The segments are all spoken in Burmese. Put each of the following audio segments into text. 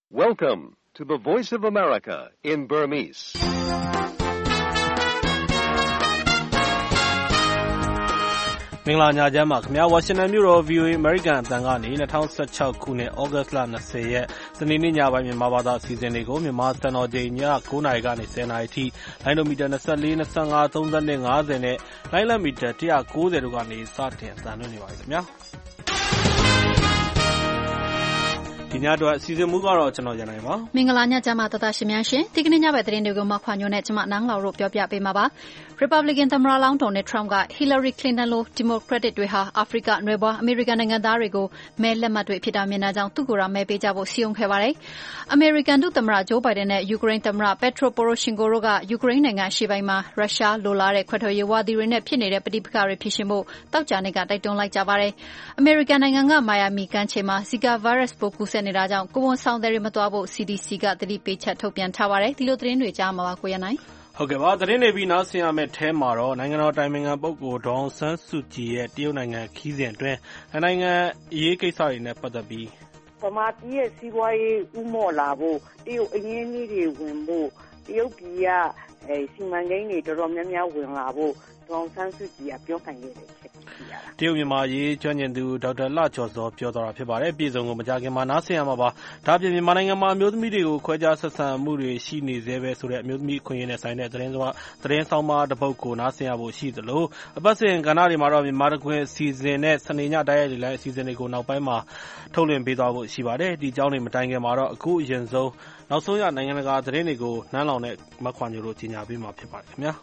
Welcome to the Voice of America in Burmese. ။မင်္ဂလာညချမ်းပါခင်ဗျာ Washington မြို့တော် VOA American အသံကနေ2016ခုနှစ် August လ20ရက်စနေနေ့ညပိုင်းမြန်မာဘာသာအစီအစဉ်လေးကိုမြန်မာစံတော်ချိန်ည9:00နာရီကနေ10:00နာရီထိလိုင်းဒိုမီတာ24 25 30နဲ့50နဲ့လိုင်းလံမီတာ190တို့ကနေစတင်အသံလွှင့်နေပါပြီခင်ဗျာဒီညတော့အစီအစဉ်မူကတော့ကျွန်တော်ရန်နိုင်ပါမင်္ဂလာညချမ်းပါတသက်ရှင်များရှင်ဒီကနေ့ညဘက်သတင်းတွေကိုမှခွာညိုနဲ့ကျွန်မနန်းလောင်တို့ပြောပြပေးမှာပါ Republican သမ္မတလောင်း Donald Trump က Hillary Clinton လို Democratic တွေဟာအာဖရိကနွယ်ဖွားအမေရိကန်နိုင်ငံသားတွေကိုမဲလက်မှတ်တွေဖြစ်တာမြင်တာကြောင့်သူ့ကိုယ်တိုင်မဲပေးကြဖို့စီရင်ခဲ့ပါတယ်။ American ဒုသမ္မတ Joe Biden နဲ့ Ukraine သမ္မတ Petro Poroshenko တို့က Ukraine နိုင်ငံအရှေ့ပိုင်းမှာရုရှားလိုလားတဲ့ခွဲထွက်ရေးဝါဒီတွေနဲ့ဖြစ်နေတဲ့ပဋိပက္ခတွေဖြစ်ရှင်ဖို့တောက်ကြနေ့ကတိုက်တွန်းလိုက်ကြပါတယ်။ American နိုင်ငံက Miami ကမ်းခြေမှာ Zika virus ပိုးကူးစက်နေတာကြောင့်ကိုဝန်ဆောင်တွေမသွားဖို့ CDC ကသတိပေးချက်ထုတ်ပြန်ထားပါတယ်။ဒီလိုသတင်းတွေကြားမှာပါကိုရနိုင်ဟုတ်ကဲ့ပါသတင်းတွေပြီးနောက်ဆင်ရမယ့်ထဲမှာတော့နိုင်ငံတော်တိုင်ပင်ခံပုဂ္ဂိုလ်ဒေါ်အောင်ဆန်းစုကြည်ရဲ့တရုတ်နိုင်ငံခီးစဉ်အတွင်းနိုင်ငံအရေးကိစ္စတွေနဲ့ပတ်သက်ပြီးဗမာပြည်ရဲ့စီးပွားရေးဥမော့လာဖို့တရုတ်အရင်းအနှီးတွေဝင်ဖို့တရုတ်ပြည်ကစီမံကိန်းတွေတော်တော်များများဝင်လာဖို့ဒေါ်အောင်ဆန်းစုကြည်ကပြောခံခဲ့တယ်ဖြစ်ရတာတရုတ်မြန်မာရေးကျွမ်းကျင်သူဒေါက်တာလှကျော်စောပြောသွားတာဖြစ်ပါတယ်ပြည်စုံကိုမကြခင်မှာနားဆင်ရမှာပါဒါ့အပြင်မြန်မာနိုင်ငံမှာအမျိုးသမီးတွေကိုခွဲခြားဆက်ဆံမှုတွေရှိနေသေးပဲဆိုတဲ့အမျိုးသမီးအခွင့်အရေးနဲ့ဆိုင်တဲ့သတင်းဆောင်မတစ်ပုဒ်ကိုနားဆင်ရဖို့ရှိသလိုအပတ်စဉ်ကဏ္ဍတွေမှာတော့မြန်မာတခွင်အစီအစဉ်နဲ့စနေညတိုက်ရိုက်လိုင်းအစီအစဉ်တွေကိုနောက်ပိုင်းမှာထုတ်လွှင့်ပေးသွားဖို့ရှိပါတယ်ဒီအကြောင်းတွေမတိုင်ခင်မှာတော့အခုအရင်ဆုံးနောက်ဆုံးရနိုင်ငံတကာသတင်းတွေကိုနန်းလောင်နဲ့မခွာညိုတို့ကြီးညာပေးမှာဖြစ်ပါတယ်ခင်ဗျာ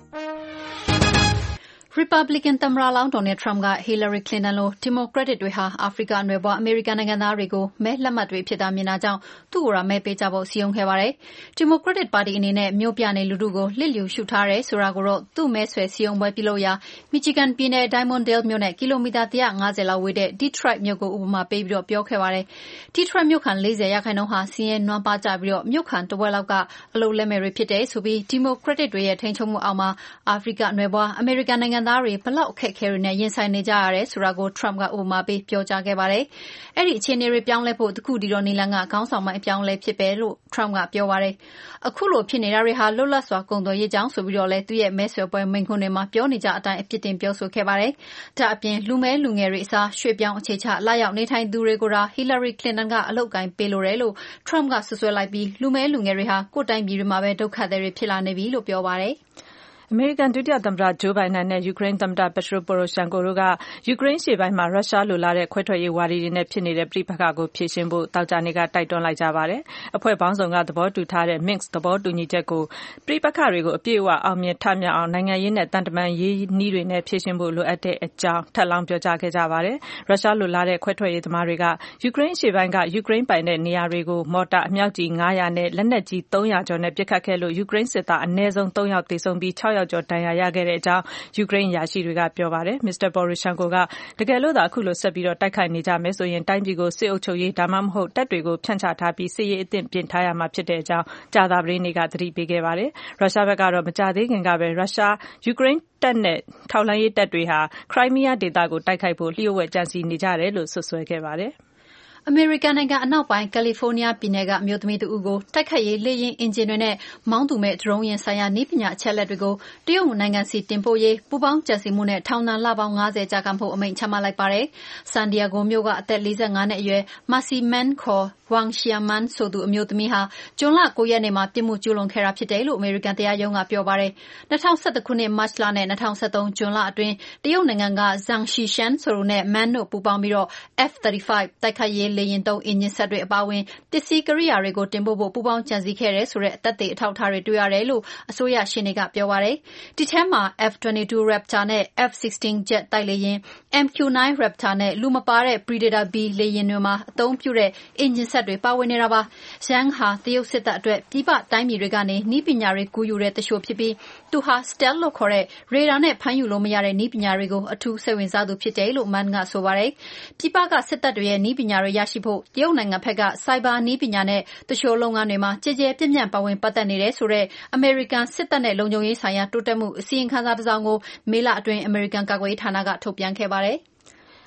Republican သမ္မတလောင်း Donald Trump က Hillary Clinton လို Democratic တွေဟာအာဖရိကနွယ်ဖွားအမေရိကန်နိုင်ငံသားတွေကိုမဲလက်မှတ်တွေဖြစ်တာမြင်တာကြောင့်သူ့ကိုယ်တိုင်မဲပေးကြဖို့စီရင်ခဲ့ပါတယ်။ Democratic Party အနေနဲ့မြို့ပြနေလူထုကိုလစ်လျူရှုထားတယ်ဆိုတာကိုတော့သူ့မဲဆွယ်စည်းရုံးပွဲပြုလုပ်ရာ Michigan ပြည်နယ် Diamondale မြို့နဲ့ကီလိုမီတာ150လောက်ဝေးတဲ့ Detroit မြို့ကိုဥပမာပေးပြီးပြောခဲ့ပါတယ်။ Detroit မြို့ခံ 40% ဟာဆင်းရဲနွမ်းပါးကြပြီးမြို့ခံတဝက်လောက်ကအလုပ်လက်မဲ့တွေဖြစ်တယ်ဆိုပြီး Democratic တွေရဲ့ထိန်းချုပ်မှုအောက်မှာအာဖရိကနွယ်ဖွားအမေရိကန်နိုင်ငံသားတွေဘလောက်အခက်အခဲတွေနဲ့ရင်ဆိုင်နေကြရတယ်ဆိုတာကို Trump ကဥပမာပေးပြောကြားခဲ့ပါတယ်။အဲ့ဒီအခြေအနေတွေပြောင်းလဲဖို့တခုတည်းသောနည်းလမ်းကခေါင်းဆောင်ပိုင်းအပြောင်းလဲဖြစ်ပဲလို့ Trump ကပြောပါတယ်။အခုလိုဖြစ်နေတာတွေဟာလွတ်လပ်စွာကုန်သွယ်ရေးကြောင်းဆိုပြီးတော့လည်းသူ့ရဲ့မဲဆွယ်ပွဲမိန့်ခွန်းတွေမှာပြောနေကြအတိုင်းအပြစ်တင်ပြောဆိုခဲ့ပါတယ်။ဒါအပြင်လူမဲလူငယ်တွေအစားရွှေ့ပြောင်းအခြေချလာရောက်နေထိုင်သူတွေကိုသာ Hillary Clinton ကအလုပ်ကိုင်ပေးလိုတယ်လို့ Trump ကဆွဆွဲလိုက်ပြီးလူမဲလူငယ်တွေဟာကိုယ်တိုင်ပြည်တွေမှာပဲဒုက္ခသည်တွေဖြစ်လာနေပြီလို့ပြောပါတယ်။အမေရိကန်ဒုတိယသမ္မတ Joe Biden နဲ့ယူကရိန်းသမ္မတ Petro Poroshenko တို့ကယူကရိန်းအရှေ့ပိုင်းမှာရုရှားလိုလားတဲ့ခွဲထွက်ရေးဝါဒီတွေနဲ့ဖြစ်နေတဲ့ပဋိပက္ခကိုဖြေရှင်းဖို့သောကြာနေ့ကတိုက်တွန်းလိုက်ကြပါတယ်။အဖွဲ့ပေါင်းစုံကသဘောတူထားတဲ့ Minsk သဘောတူညီချက်ကိုပဋိပက္ခတွေကိုအပြည့်အဝအောင်မြင်ထမြောက်အောင်နိုင်ငံရေးနဲ့တန်တမာရေးနည်းတွေနဲ့ဖြေရှင်းဖို့လိုအပ်တဲ့အကြောင်းထပ်လောင်းပြောကြားခဲ့ကြပါတယ်။ရုရှားလိုလားတဲ့ခွဲထွက်ရေးသမားတွေကယူကရိန်းအရှေ့ပိုင်းကယူကရိန်းပိုင်တဲ့နေရာတွေကိုမော်တာအမြောက်ကြီး900နဲ့လက်နက်ကြီး300ကျော်နဲ့ပစ်ခတ်ခဲ့လို့ယူကရိန်းစစ်သားအနည်းဆုံး3ယောက်သေဆုံးပြီး6ယောက်ကျော်ဒဏ်ရာရခဲ့တဲ့အကြောင်းယူကရိန်းအရာရှိတွေကပြောပါတယ်။ Mr. Poroshenko ကတကယ်လို့သာအခုလိုဆက်ပြီးတိုက်ခိုက်နေကြမယ်ဆိုရင်တိုင်းပြည်ကိုစစ်အုပ်ချုပ်ရေးဒါမှမဟုတ်တပ်တွေကိုဖြန့်ချထားပြီးစစ်ရေးအသင့်ပြင်ထားရမှာဖြစ်တဲ့အကြောင်းကြာသပတေးနေ့ကသတိပေးခဲ့ပါတယ်။ရုရှားဘက်ကတော့မကြာသေးခင်ကပဲယူကရိန်းတပ်နဲ့ထောက်လှမ်းရေးတပ်တွေဟာခရိုင်းမီးယားဒေသကိုတိုက်ခိုက်ဖို့လျှို့ဝှက်ကြံစည်နေကြတယ်လို့ဆွဆွဲခဲ့ပါတယ်။အမေရိကန်နိုင်ငံအနောက်ပိုင်းကယ်လီဖိုးနီးယားပြည်နယ်ကအမျိုးသမီးတဦးကိုတိုက်ခိုက်ရေးလေယာဉ်အင်ဂျင်တွေနဲ့မောင်းသူမဲ့ဒရုန်းယာဉ်ဆိုင်ရာနည်းပညာအချက်အလက်တွေကိုတရုတ်နိုင်ငံစီတင်ပို့ရေးပူးပေါင်းကြံစည်မှုနဲ့ထောင်ဒဏ်လပေါင်း50ကြာခံဖို့အမိန့်ချမှတ်လိုက်ပါတယ်။ဆန်ဒီယာဂိုမြို့ကအသက်45နှစ်အရွယ် Mercy Man ခေါ် Wang Xiaoman ဆိုသူအမျိုးသမီးဟာဇွန်လ9ရက်နေ့မှာပြစ်မှုကျူးလွန်ခဲ့တာဖြစ်တယ်လို့အမေရိကန်တရားရုံးကပြောပါတယ်။2011ခုနှစ်မတ်လနဲ့2013ဇွန်လအတွင်းတရုတ်နိုင်ငံက Zhang Xishan ဆိုသူနဲ့ Man တို့ပူးပေါင်းပြီးF-35 တိုက်ခိုက်ရေးလေယာဉ်သုံးအင်ဂျင်ဆက်တွေအပါအဝင်ပစ္စည်းကိရိယာတွေကိုတင်ပို့ဖို့ပူးပေါင်းကြံစည်ခဲ့တယ်ဆိုတဲ့အသက်သေအထောက်အထားတွေတွေ့ရတယ်လို့အစိုးရရှေ့နေကပြောပါတယ်။ဒီထဲမှာ F-22 Raptor နဲ့ F-16 Jet တိုက်လေယာဉ် MQ-9 Raptor နဲ့လူမပါတဲ့ Predator B လေယာဉ်တွေမှာအသုံးပြုတဲ့အင်ဂျင်ဆက်တွေပါဝင်နေတာပါ။ Zhang ဟာတရုတ်စစ်တပ်အတွက်ပြည်ပတိုင်းပြည်တွေကနေနည်းပညာတွေကူးယူတဲ့သူလျှိုဖြစ်ပြီးသူဟာ Stealth လို့ခေါ်တဲ့ရေဒါနဲ့ဖမ်းယူလို့မရတဲ့နည်းပညာတွေကိုအထူးစိတ်ဝင်စားသူဖြစ်တယ်လို့ Man ကဆိုပါတယ်။ပြည်ပကစစ်တပ်တွေရဲ့နည်းပညာတွေရရှိဖို့တရုတ်နိုင်ငံဘက်ကစိုက်ဘာနည်းပညာနဲ့သူလျှိုလုပ်ငန်းတွေမှာကျယ်ကျယ်ပြန့်ပြန့်ပါဝင်ပတ်သက်နေတယ်ဆိုတဲ့အမေရိကန်စစ်တပ်နဲ့လုံခြုံရေးဆိုင်ရာတိုးတက်မှုအစီရင်ခံစာတစ်စောင်ကိုမေလအတွင်းအမေရိကန်ကာကွယ်ရေးဌာနကထုတ်ပြန်ခဲ့ပါတယ်။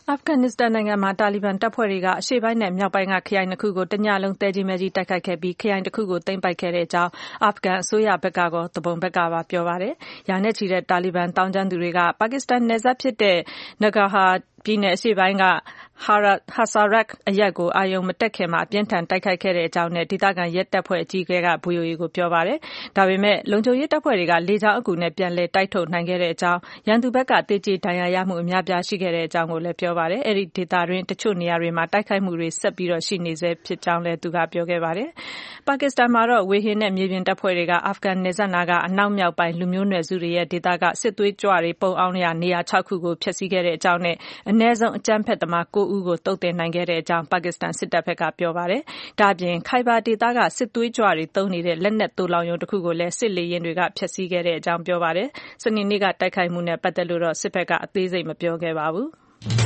အာဖဂန်နစ္စတန်နိုင်ငံမှာတာလီဘန်တပ်ဖွဲ့တွေကအရှေ့ပိုင်းနဲ့မြောက်ပိုင်းကခရိုင်နှစ်ခုကိုတညလုံးသဲကြီးမဲကြီးတိုက်ခိုက်ခဲ့ပြီးခရိုင်တစ်ခုကိုသိမ်းပိုက်ခဲ့တဲ့အကြောင်းအာဖဂန်အစိုးရဘက်ကကောသူပုန်ဘက်ကပါပြောပါတယ်။ရာနဲ့ချီတဲ့တာလီဘန်တောင်းကျမ်းသူတွေကပါကစ္စတန်နယ်စပ်ဖြစ်တဲ့နဂါဟာပြည်နယ်အရှေ့ပိုင်းကHasarak အရပ်ကိုအာရုံမတက်ခင်မှာအပြင်းထန်တိုက်ခိုက်ခဲ့တဲ့အကြောင်းနဲ့ဒေသခံရဲတပ်ဖွဲ့အကြီးအကဲက VOA ကိုပြောပါတယ်။ဒါပေမဲ့လုံခြုံရေးတပ်ဖွဲ့တွေကလေကြောင်းအကူနဲ့ပြန်လည်တိုက်ထုတ်နိုင်ခဲ့တဲ့အကြောင်းရန်သူဘက်ကတေကျေဒဏ်ရာရမှုအများပြားရှိခဲ့တဲ့အကြောင်းကိုလည်းပြောပါတယ်။အဲဒီဒေသတွင်းတချို့နေရာတွေမှာတိုက်ခိုက်မှုတွေဆက်ပြီးတော့ရှိနေဆဲဖြစ်ကြောင်းလည်းသူကပြောခဲ့ပါတယ်။ပါကစ္စတန်မှာတော့ဝေဟင်နဲ့မြေပြင်တပ်ဖွဲ့တွေကအာဖဂန်နယ်စပ်နာကအနောက်မြောက်ပိုင်းလူမျိုးနွယ်စုတွေရဲ့ဒေသကစစ်သွေးကြွတွေပုံအောင်ရနေရာ6ခုကိုဖျက်ဆီးခဲ့တဲ့အကြောင်းနဲ့အနည်းဆုံးအကြမ်းဖက်သမား9ဦးကိုတုတ်တင်နိုင်ခဲ့တဲ့အကြောင်းပါကစ္စတန်စစ်တပ်ဘက်ကပြောပါတယ်။ဒါ့အပြင်ခိုင်ဘာဒေသကစစ်သွေးကြွတွေသုံးနေတဲ့လက်နက်သိုလှောင်ရုံတစ်ခုကိုလည်းစစ်လေယာဉ်တွေကဖျက်ဆီးခဲ့တဲ့အကြောင်းပြောပါတယ်။စနေနေ့ကတိုက်ခိုက်မှုနဲ့ပတ်သက်လို့တော့စစ်ဘက်ကအသေးစိတ်မပြောခဲ့ပါဘူး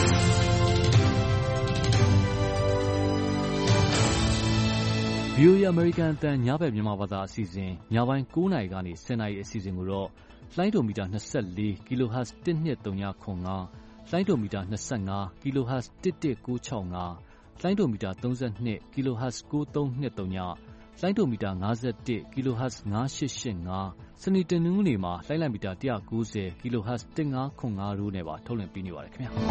။ VOA American အတန်ညဘက်မြန်မာဘာသာအစီအစဉ်ညပိုင်း9နာရီကနေ10နာရီအစီအစဉ်ကိုတော့လိုင်းဒိုမီတာ24 kHz 12395လိုင်းဒိုမီတာ25 kHz 11965လိုင်းဒိုမီတာ32 kHz 9323ညလိုင်းဒိုမီတာ51 kHz 9885စနေတနင်္ဂနွေနေ့မှာလိုင်းလိုက်မီတာ190 kHz 1505တို့နဲ့ပါထုတ်လွှင့်ပေးနေပါတယ်ခင်ဗျာ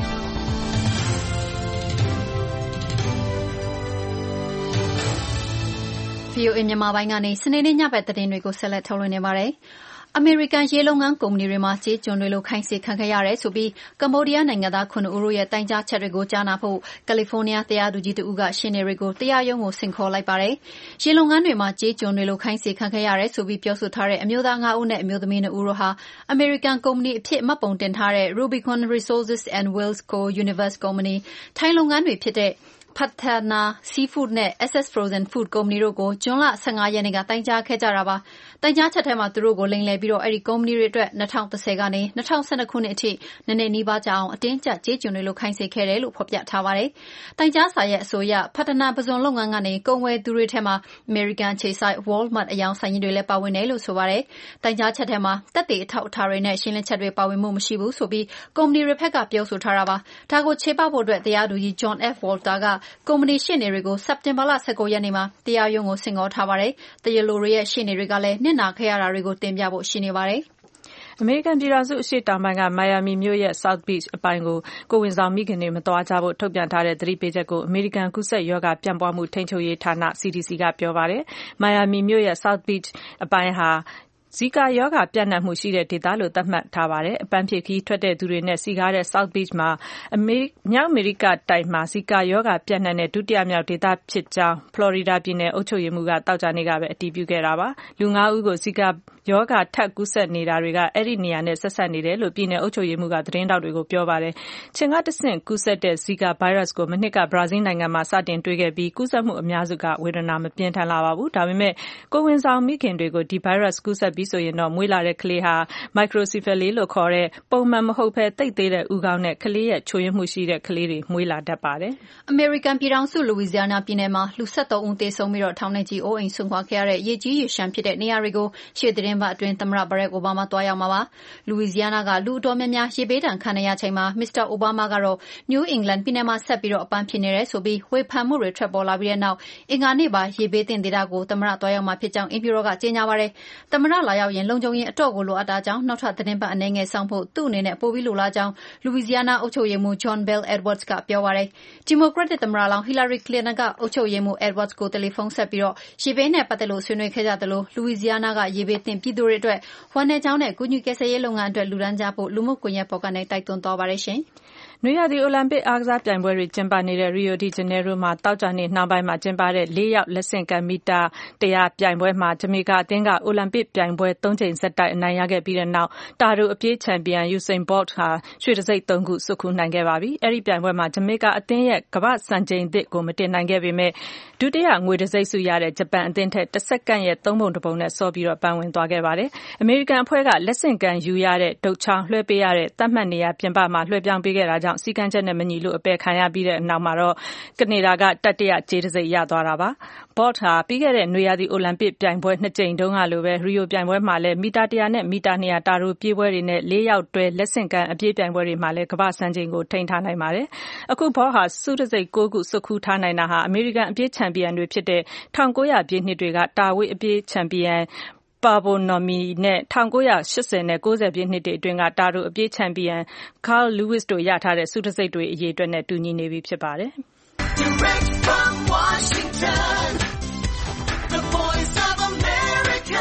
VOA မြန်မာပိုင်းကနေစနေနေ့ညဘက်သတင်းတွေကိုဆက်လက်ထုတ်လွှင့်နေပါတယ်။အမေရိကန်ရေလုပ်ငန်းကုမ္ပဏီတွေမှာကြေးကျွန်တွေလိုခိုင်းစေခံခဲ့ရတယ်ဆိုပြီးကမ္ဘောဒီးယားနိုင်ငံသား9ဦးတို့ရဲ့တိုင်ကြားချက်တွေကိုကြားနာဖို့ကယ်လီဖိုးနီးယားတရားသူကြီးတဦးကရှင်းနေတွေကိုတရားရုံးကိုဆင့်ခေါ်လိုက်ပါတယ်။ရေလုပ်ငန်းတွေမှာကြေးကျွန်တွေလိုခိုင်းစေခံခဲ့ရတယ်ဆိုပြီးပြောဆိုထားတဲ့အမျိုးသား9ဦးနဲ့အမျိုးသမီး2ဦးတို့ဟာအမေရိကန်ကုမ္ပဏီအဖြစ်မှတ်ပုံတင်ထားတဲ့ Rubicon Resources and Wells Co Universe Company ထိုင်းလုပ်ငန်းတွေဖြစ်တဲ့Patana Seafood နဲ့ SS Frozen Food ကုမ္ပဏီတို့ကိုဇွန်လ15ရက်နေ့ကတိုင်ကြားခဲ့ကြတာပါ။တိုင်ကြားချက်ထဲမှာသူတို့ကိုလိမ်လည်ပြီးအဲဒီကုမ္ပဏီတွေအတွက်2010ကနေ2012ခုနှစ်အထိနှစ်နီးပါးကြာအောင်အတင်းကျပ်ကြေးကျွန်တွေလိုခိုင်းစေခဲ့တယ်လို့ဖော်ပြထားပါတယ်။တိုင်ကြားစာရဲ့အဆိုအရ Patana ပဇွန်လုပ်ငန်းကနေကုန်ဝယ်သူတွေထဲမှာ American ခြေဆိုင် Walmart အယောင်ဆိုင်ကြီးတွေလည်းပါဝင်တယ်လို့ဆိုပါတယ်။တိုင်ကြားချက်ထဲမှာသက်သေအထောက်အထားတွေနဲ့ရှင်းလင်းချက်တွေပါဝင်မှုမရှိဘူးဆိုပြီးကုမ္ပဏီတွေဘက်ကပြောဆိုထားတာပါ။ဒါကိုချေပဖို့အတွက်တရားသူကြီး John F. Walter ကကုမ္ပဏီရှေ့နေတွေကိုစက်တင်ဘာလ19ရက်နေ့မှာတရားရုံးကိုဆင့်ခေါ်ထားပါတယ်။တရားလိုတွေရဲ့ရှေ့နေတွေကလည်းနစ်နာခဲ့ရတာတွေကိုတင်ပြဖို့ရှိနေပါတယ်။အမေရိကန်ပြည်ထောင်စုအရှေ့တောင်ပိုင်းကမိုင်ယာမီမြို့ရဲ့ South Beach အပိုင်းကိုကိုယ်ဝန်ဆောင်မိခင်တွေမသွားကြဖို့ထုတ်ပြန်ထားတဲ့သတိပေးချက်ကိုအမေရိကန်ကူးစက်ရောဂါပြန့်ပွားမှုထိန်းချုပ်ရေးဌာန CDC ကပြောပါတယ်။မိုင်ယာမီမြို့ရဲ့ South Beach အပိုင်းဟာဇီကာရောဂါပြန့်နှံ့မှုရှိတဲ့ဒေသလို့သတ်မှတ်ထားပါတယ်။အပန်းဖြေခီးထွက်တဲ့သူတွေနဲ့စီကားတဲ့ South Beach မှာမြောက်အမေရိကတိုက်မှာဇီကာရောဂါပြန့်နှံ့တဲ့ဒုတိယမြောက်ဒေသဖြစ်ကြောင်းဖလော်ရီဒါပြည်နယ်အုပ်ချုပ်ရေးမှူးကသောကြာနေ့ကပဲအတည်ပြုခဲ့တာပါ။လူ9ဦးကိုဇီကာရောဂါထပ်ကူးစက်နေတာတွေကအဲ့ဒီနေရာနဲ့ဆက်ဆက်နေတယ်လို့ပြည်နယ်အုပ်ချုပ်ရေးမှူးကသတင်းတောက်တွေကိုပြောပါတယ်။ခြင်ကတဆင့်ကူးစက်တဲ့ဇီကာဗိုင်းရပ်စ်ကိုမနှစ်ကဘရာဇီးနိုင်ငံမှာစတင်တွေ့ခဲ့ပြီးကူးစက်မှုအများစုကဝေဒနာမပြင်းထန်လာပါဘူး။ဒါပေမဲ့ကိုယ်ဝန်ဆောင်မိခင်တွေကိုဒီဗိုင်းရပ်စ်ကူးစက်ပြီးဆိုရင်တော့မွေးလာတဲ့ကလေးဟာ microcephaly လို့ခေါ်တဲ့ပုံမှန်မဟုတ်ဘဲသိပ်သေးတဲ့ဦးခေါင်းနဲ့ကလေးရဲ့ချို့ယွင်းမှုရှိတဲ့ကလေးတွေမွေးလာတတ်ပါတယ်။အမေရိကန်ပြည်ထောင်စုလူဝီဇီယာနာပြည်နယ်မှာလူ73ဦးသေဆုံးပြီးတော့ထောင်နဲ့ချီအိုးအိမ်ဆုံးခွာခဲ့ရတဲ့ရေကြီးရေရှမ်းဖြစ်တဲ့နေရာတွေကိုရှေ့သတင်းပတ်အတွင်းသမ္မတဘရက်အိုဘားမားတွားရောက်မှာပါ။လူဝီဇီယာနာကလူအတော်များများရေဘေးဒဏ်ခံနေရချိန်မှာမစ္စတာအိုဘားမားကတော့နယူးအင်္ဂလန်ပြည်နယ်မှာဆက်ပြီးတော့အပန်းဖြစ်နေတယ်ဆိုပြီးဝေဖန်မှုတွေထွက်ပေါ်လာပြီးတဲ့နောက်အင်္ဂါနေ့ပါရေဘေးသင့်ဒေသကိုသမ္မတတွားရောက်မှာဖြစ်ကြောင်းအင်ဖြူတော်ကကြေညာပါတယ်။သမ္မတလာရောက်ရင်လုံခြုံရေးအတော့ကိုလိုအပ်တာကြောင့်နောက်ထပ်သတင်းပတ်အနေငယ်ဆောင်ဖို့သူ့အနေနဲ့ပိုပြီးလိုလားကြောင်းလူဝီဇီယာနာအုပ်ချုပ်ရေးမှူး John Bel Edwards ကပြောပါတယ်။ဒီမိုကရက်တစ်သမ္မတလောင်း Hillary Clinton ကအုပ်ချုပ်ရေးမှူး Edwards ကိုတယ်လီဖုန်းဆက်ပြီးရေဘေးနဲ့ပတ်သက်လို့ဆွေးနွေးခဲ့ကြသလိုလူဝီဇီယာနာကရေဘေးသင့်ပြည်သူတွေအတွက်ဝမ်းနည်းကြောင်းနဲ့ကူညီကယ်ဆယ်ရေးလုပ်ငန်းအတွက်လူဒန်းကြဖို့လူမှုကွန်ရက်ပေါ်ကနေတိုက်တွန်းသွားပါတယ်ရှင်။နွေရာသီအိုလံပစ်အားကစားပြိုင်ပွဲတွေကျင်းပနေတဲ့ရီယိုဒီဂျနေရိုမှာသောကြာနေ့နှောင်းပိုင်းမှာကျင်းပတဲ့4ရောက်လက်ဆင့်ကမ်းမီတာ100ပြိုင်ပွဲမှာဂျမေကာအသင်းကအိုလံပစ်ပြိုင်ပွဲ3ချိန်ဆက်တိုက်အနိုင်ရခဲ့ပြီးတဲ့နောက်တာတိုအပြေးချန်ပီယံ Usain Bolt ဟာရွှေတံဆိပ်3ခုဆွတ်ခူးနိုင်ခဲ့ပါပြီ။အဲဒီပြိုင်ပွဲမှာဂျမေကာအသင်းရဲ့ကမ္ဘာ့စံချိန်သစ်ကိုမတင်နိုင်ခဲ့ပေမဲ့ဒုတိယငွေတံဆိပ်ဆုရတဲ့ဂျပန်အသင်းထက်1စက္ကန့်ရဲ့3ပုံ1ပုံနဲ့စောပြီးပန်းဝင်သွားခဲ့ပါတယ်။အမေရိကန်အဖွဲ့ကလက်ဆင့်ကမ်းယူရတဲ့ဒုတ်ချောင်းလွှဲပေးရတဲ့သတ်မှတ်နေရပြင်ပမှာလွှဲပြောင်းပေးခဲ့တာကြောင့်ကြောင့်စည်းကမ်းချက်နဲ့မညီလို့အပယ်ခံရပြီးတဲ့နောက်မှာတော့ကနေဒါကတတိယကြေးတစ်စိတ်ရသွားတာပါ။ Bolt ဟာပြီးခဲ့တဲ့နွေရာသီအိုလံပစ်ပြိုင်ပွဲ2ကြိမ်တုန်းကလိုပဲရီယိုပြိုင်ပွဲမှာလည်းမီတာ100နဲ့မီတာ200တာတိုပြေးပွဲတွေနဲ့4ယောက်တွဲလက်ဆင့်ကမ်းအပြေးပြိုင်ပွဲတွေမှာလည်းကမ္ဘာ့စံချိန်ကိုထိန်းထားနိုင်ပါတယ်။အခု Bolt ဟာဆုတံဆိပ်9ခုစုခူးထားနိုင်တာဟာအမေရိကန်အပြေးချန်ပီယံတွေဖြစ်တဲ့1900ပြည့်နှစ်တွေကတာဝေးအပြေးချန်ပီယံPaavo Nurmi နဲ့1980နဲ့90ပြည့်နှစ်တွေအတွင်းကတာတိုအပြေးချန်ပီယံ Carl Lewis တို့ရထားတဲ့ဆုတံဆိပ်တွေအရေအတွက်နဲ့တူညီနေပြီဖြစ်ပါတယ်။ Direct from Washington, the voice of America,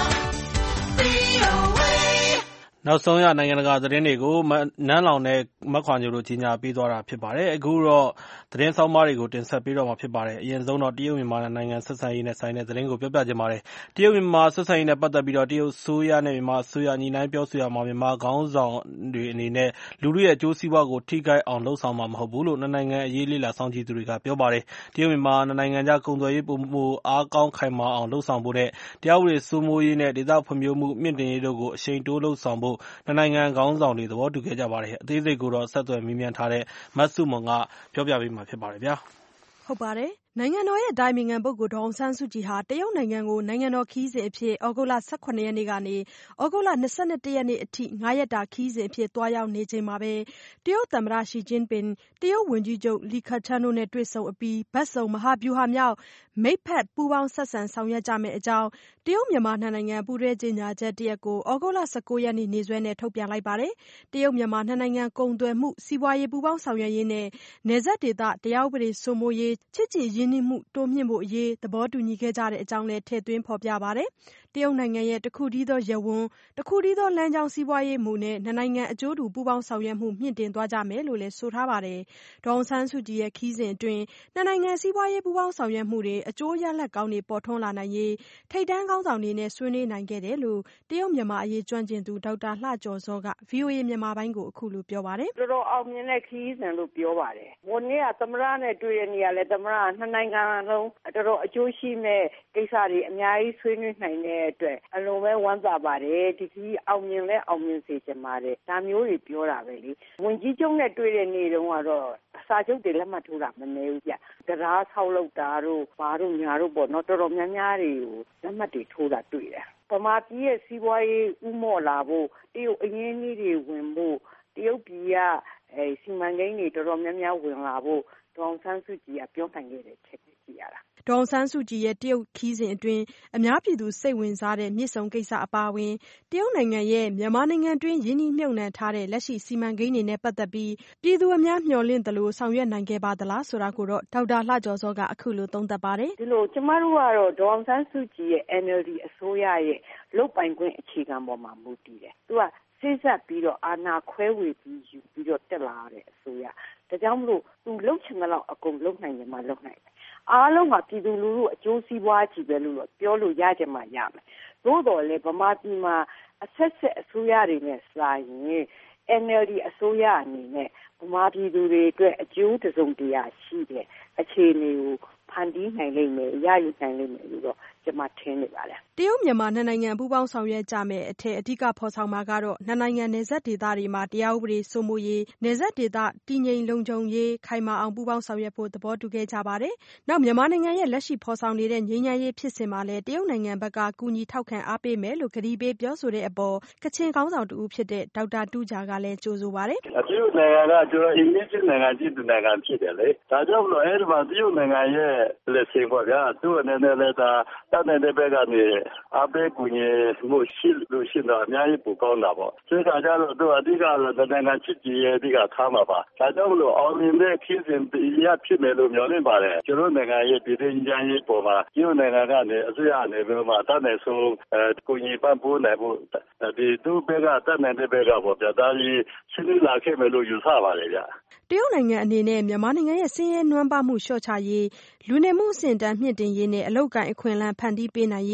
VOA. နောက်ဆုံးရနိုင်ငံတကာသတင်းတွေကိုနန်းလောင်နဲ့မခွာညိုတို့ကြီးညာပေးသွားတာဖြစ်ပါတယ်။အခုတော့သတင်းဆောင်းပါးတွေကိုတင်ဆက်ပေးတော့မှာဖြစ်ပါတယ်။အရင်ဆုံးတော့တရုတ်မြန်မာနိုင်ငံဆက်ဆံရေးနဲ့ဆိုင်တဲ့သတင်းကိုပြောပြချင်ပါတယ်။တရုတ်မြန်မာဆက်ဆံရေးနဲ့ပတ်သက်ပြီးတော့တရုတ်အစိုးရနဲ့မြန်မာအစိုးရညှိနှိုင်းပြောဆိုရမှာမြန်မာခေါင်းဆောင်တွေအနေနဲ့လူထုရဲ့အကျိုးစီးပွားကိုထိခိုက်အောင်လုပ်ဆောင်မှာမဟုတ်ဘူးလို့နှစ်နိုင်ငံအရေးလေ့လာစောင့်ကြည့်သူတွေကပြောပါတယ်။တရုတ်မြန်မာနိုင်ငံကြားကုန်သွယ်ရေးပုံမှုအားကောင်းခိုင်မာအောင်လုပ်ဆောင်ဖို့နဲ့တရားဥပဒေစိုးမိုးရေးနဲ့ဒေသဖွံ့ဖြိုးမှုမြင့်တင်ရေးတို့ကိုအရှိန်တိုးလုပ်ဆောင်ဖို့နှစ်နိုင်ငံခေါင်းဆောင်တွေသဘောတူခဲ့ကြပါတယ်။အသေးစိတ်ကိုတော့ဆက်သွယ်မေးမြန်းထားတဲ့မဆုမွန်ကပြောပြပေးမှာဖြစ်ပါတယ်ဗျာ။ဟုတ်ပါတယ်။နိုင်ငံတော်ရဲ့အတိုင်ပင်ခံပုဂ္ဂိုလ်ဒေါ်အောင်ဆန်းစုကြည်ဟာတရုတ်နိုင်ငံကိုနိုင်ငံတော်ခရီးစဉ်အဖြစ်ဩဂုတ်လ18ရက်နေ့ကနေဩဂုတ်လ21ရက်နေ့အထိ9ရက်တာခရီးစဉ်အဖြစ်သွားရောက်နေချိန်မှာပဲတရုတ်သမ္မတရှီကျင်းပင်တရုတ်ဝန်ကြီးချုပ်လီခချန်းတို့နဲ့တွေ့ဆုံအပြီးဘက်စုံမဟာဗျူဟာမြောက်မိတ်ဖက်ပူးပေါင်းဆက်ဆံဆောင်ရွက်ကြမယ့်အကြောင်းတရုတ်မြန်မာနှစ်နိုင်ငံပူးတွဲကြေညာချက်တရပ်ကိုဩဂုတ်လ19ရက်နေ့နေ့စွဲနဲ့ထုတ်ပြန်လိုက်ပါတယ်။တရုတ်မြန်မာနှစ်နိုင်ငံကုန်သွယ်မှုစီးပွားရေးပူးပေါင်းဆောင်ရွက်ရေးနဲ့နယ်စပ်ဒေသတရားဥပဒေစိုးမိုးရေးချစ်ကြည်ရင်းနှီးမှုတိုးမြှင့်ဖို့အရေးသဘောတူညီခဲ့ကြတဲ့အကြောင်းလည်းထည့်သွင်းဖော်ပြပါတယ်။တရုတ်နိုင်ငံရဲ့တခုတည်းသောရပ်ဝန်းတခုတည်းသောလမ်းကြောင်းစီးပွားရေးမူနဲ့နှစ်နိုင်ငံအကျိုးတူပူးပေါင်းဆောင်ရွက်မှုမြင့်တင်သွားကြမယ်လို့လည်းဆိုထားပါတယ်။ဒေါ်အောင်ဆန်းစုကြည်ရဲ့ခရီးစဉ်အတွင်းနှစ်နိုင်ငံစီးပွားရေးပူးပေါင်းဆောင်ရွက်မှုတွေအကျိုးရလဒ်ကောင်းတွေပေါ်ထွန်းလာနိုင်ရေးထိပ်တန်းခေါင်းဆောင်တွေနဲ့ဆွေးနွေးနိုင်ခဲ့တယ်လို့တရုတ်မြန်မာအရေးကျွမ်းကျင်သူဒေါက်တာလှကျော်ဇောက VOA မြန်မာပိုင်းကိုအခုလိုပြောပါတယ်။တော်တော်အောင်မြင်တဲ့ခရီးစဉ်လို့ပြောပါတယ်။ဝန်ကြီးကသမ္မတနဲ့တွေ့တဲ့နေရာလဲသမ္မတနှစ်နိုင်ငံလုံးတော်တော်အကျိုးရှိမဲ့ကိစ္စတွေအများကြီးဆွေးနွေးနိုင်တဲ့အတွက်အလုံးပဲဝမ်းသာပါတယ်။ဒီခရီးအောင်မြင်လဲအောင်မြင်စေချင်ပါတယ်။ဒါမျိုးတွေပြောတာပဲလေ။ဝန်ကြီးချုပ်နဲ့တွေ့တဲ့နေ့တုန်းကတော့စာချုပ်တွေလက်မှတ်ထိုးတာမနေဘူးဗျ။တရားဆောက်လုပ်တာတို့ဘာတို့ညာတို့ပေါ့နော်တော်တော်များများတွေကိုလက်မှတ်တွေထိုးတာတွေ့တယ်။ဗမာပြည်ရဲ့စီးပွားရေးဥမော့လာဖို့တရုတ်အရင်းအနှီးတွေဝင်ဖို့တရုတ်ပြည်ကစီမံကိန်းတွေတော်တော်များများဝင်လာဖို့ဒေါ်အောင်ဆန်းစုကြည်ကပြောနိုင်ခဲ့တဲ့ချက်တွေကြည့်ရတာဒေါ်အောင်ဆန်းစုကြည်ရဲ့တရုတ်ခရီးစဉ်အတွင်းအများပြည်သူစိတ်ဝင်စားတဲ့မြစ်ဆုံကိစ္စအပါအဝင်တရုတ်နိုင်ငံရဲ့မြန်မာနိုင်ငံတွင်းရင်းနှီးမြှုပ်နှံထားတဲ့လက်ရှိစီမံကိန်းတွေနဲ့ပတ်သက်ပြီးပြည်သူအများမျှော်လင့်သလိုဆောင်ရွက်နိုင်ခဲ့ပါသလားဆိုတာကိုတော့ဒေါက်တာလှကျော်စောကအခုလိုသုံးသပ်ပါတယ်ဒီလိုကျမတို့ကတော့ဒေါ်အောင်ဆန်းစုကြည်ရဲ့ NLD အစိုးရရဲ့လုပ်ပိုင်ခွင့်အခြေခံပေါ်မှာမူတည်တယ်သူကစိစက်ပြီးတော့အာဏာခွဲဝေပြီးယူပြီးတော့တက်လာတဲ့အစိုးရဒါကြောင့်မလို့သူလှုပ်ချင်တဲ့လောက်အကုန်လှုပ်နိုင်တယ်မှလှုပ်နိုင်တယ်အားလုံးကပြည်သူလူထုအကျိုးစီးပွားကြီးပဲလို့ပြောလို့ရကြမှာရမယ်သို့တော်လည်းဗမာပြည်မှာအဆက်ဆက်အစိုးရတွေနဲ့စာရင် NLD အစိုးရအနေနဲ့ဗမာပြည်သူတွေအတွက်အကျိုးတစုံတရာရှိတဲ့အခြေအနေကိုဖန်တီးနိုင်လိမ့်မယ်ရယူနိုင်လိမ့်မယ်လို့တော့ကျွန်မထင်နေပါတယ်တရုတ်မြန်မာနှစ်နိုင်ငံပူးပေါင်းဆောင်ရွက်ကြမယ်အထက်အဓိကဖော်ဆောင်မှာကတော့နှစ်နိုင်ငံနယ်စပ်ဒေသတွေမှာတရားဥပဒေစိုးမိုးရေးနယ်စပ်ဒေသတည်ငြိမ်လုံခြုံရေးခိုင်မာအောင်ပူးပေါင်းဆောင်ရွက်ဖို့သဘောတူခဲ့ကြပါတယ်။နောက်မြန်မာနိုင်ငံရဲ့လက်ရှိဖော်ဆောင်နေတဲ့ငြိမ်းချမ်းရေးဖြစ်စဉ်မှာလည်းတရုတ်နိုင်ငံဘက်ကကူညီထောက်ခံအားပေးမယ်လို့ကတိပေးပြောဆိုတဲ့အပေါ်ကချင်ခေါင်းဆောင်တူဖြစ်တဲ့ဒေါက်တာတူးဂျာကလည်းကြိုဆိုပါတယ်။တရုတ်နိုင်ငံကကျွန်တော်အင်ဂျင်နိုင်ငံကြီးတူနိုင်ငံဖြစ်တယ်လေ။ဒါကြောင့်မလို့အဲဒီမှာတရုတ်နိုင်ငံရဲ့လက်ရှိပေါ့ဗျာသူ့အနေနဲ့လည်းဒါတတ်တဲ့ဘက်ကနေအားပေးကူညီမှုရှိလို့ရှိတော့အများကြီးပိုကောင်းတာပေါ့။ဆိုတော့ကြတော့သူအဓိကတော့နိုင်ငံချစ်ကြည်ရဲ့အဓိကထားမှာပါ။ဒါကြောင့်မလို့အောင်မြင်တဲ့ခီးစဉ်တရားဖြစ်မယ်လို့မျှော်လင့်ပါတယ်။ကျွန်တော်နိုင်ငံရဲ့ပြည်တွင်းကြမ်းရေးပေါ်မှာတရုတ်နိုင်ငံကနေအစိုးရအနေနဲ့မှတတ်နိုင်ဆုံးကူညီပံ့ပိုးနိုင်ဖို့ဒီသူ့ဘက်ကတတ်နိုင်တဲ့ဘက်ကပေါ့ဗျာဒါကြီးရှင်းလာခဲ့မယ်လို့ယူဆပါတယ်ဗျ။တရုတ်နိုင်ငံအနေနဲ့မြန်မာနိုင်ငံရဲ့ဆင်းရဲနွမ်းပါးမှုလျှော့ချရေးလူနေမှုအဆင့်အတန်းမြင့်တင်ရေးနဲ့အလုပ်အကိုင်အခွင့်အလမ်းဖန်တီးပေးနိုင်ရေး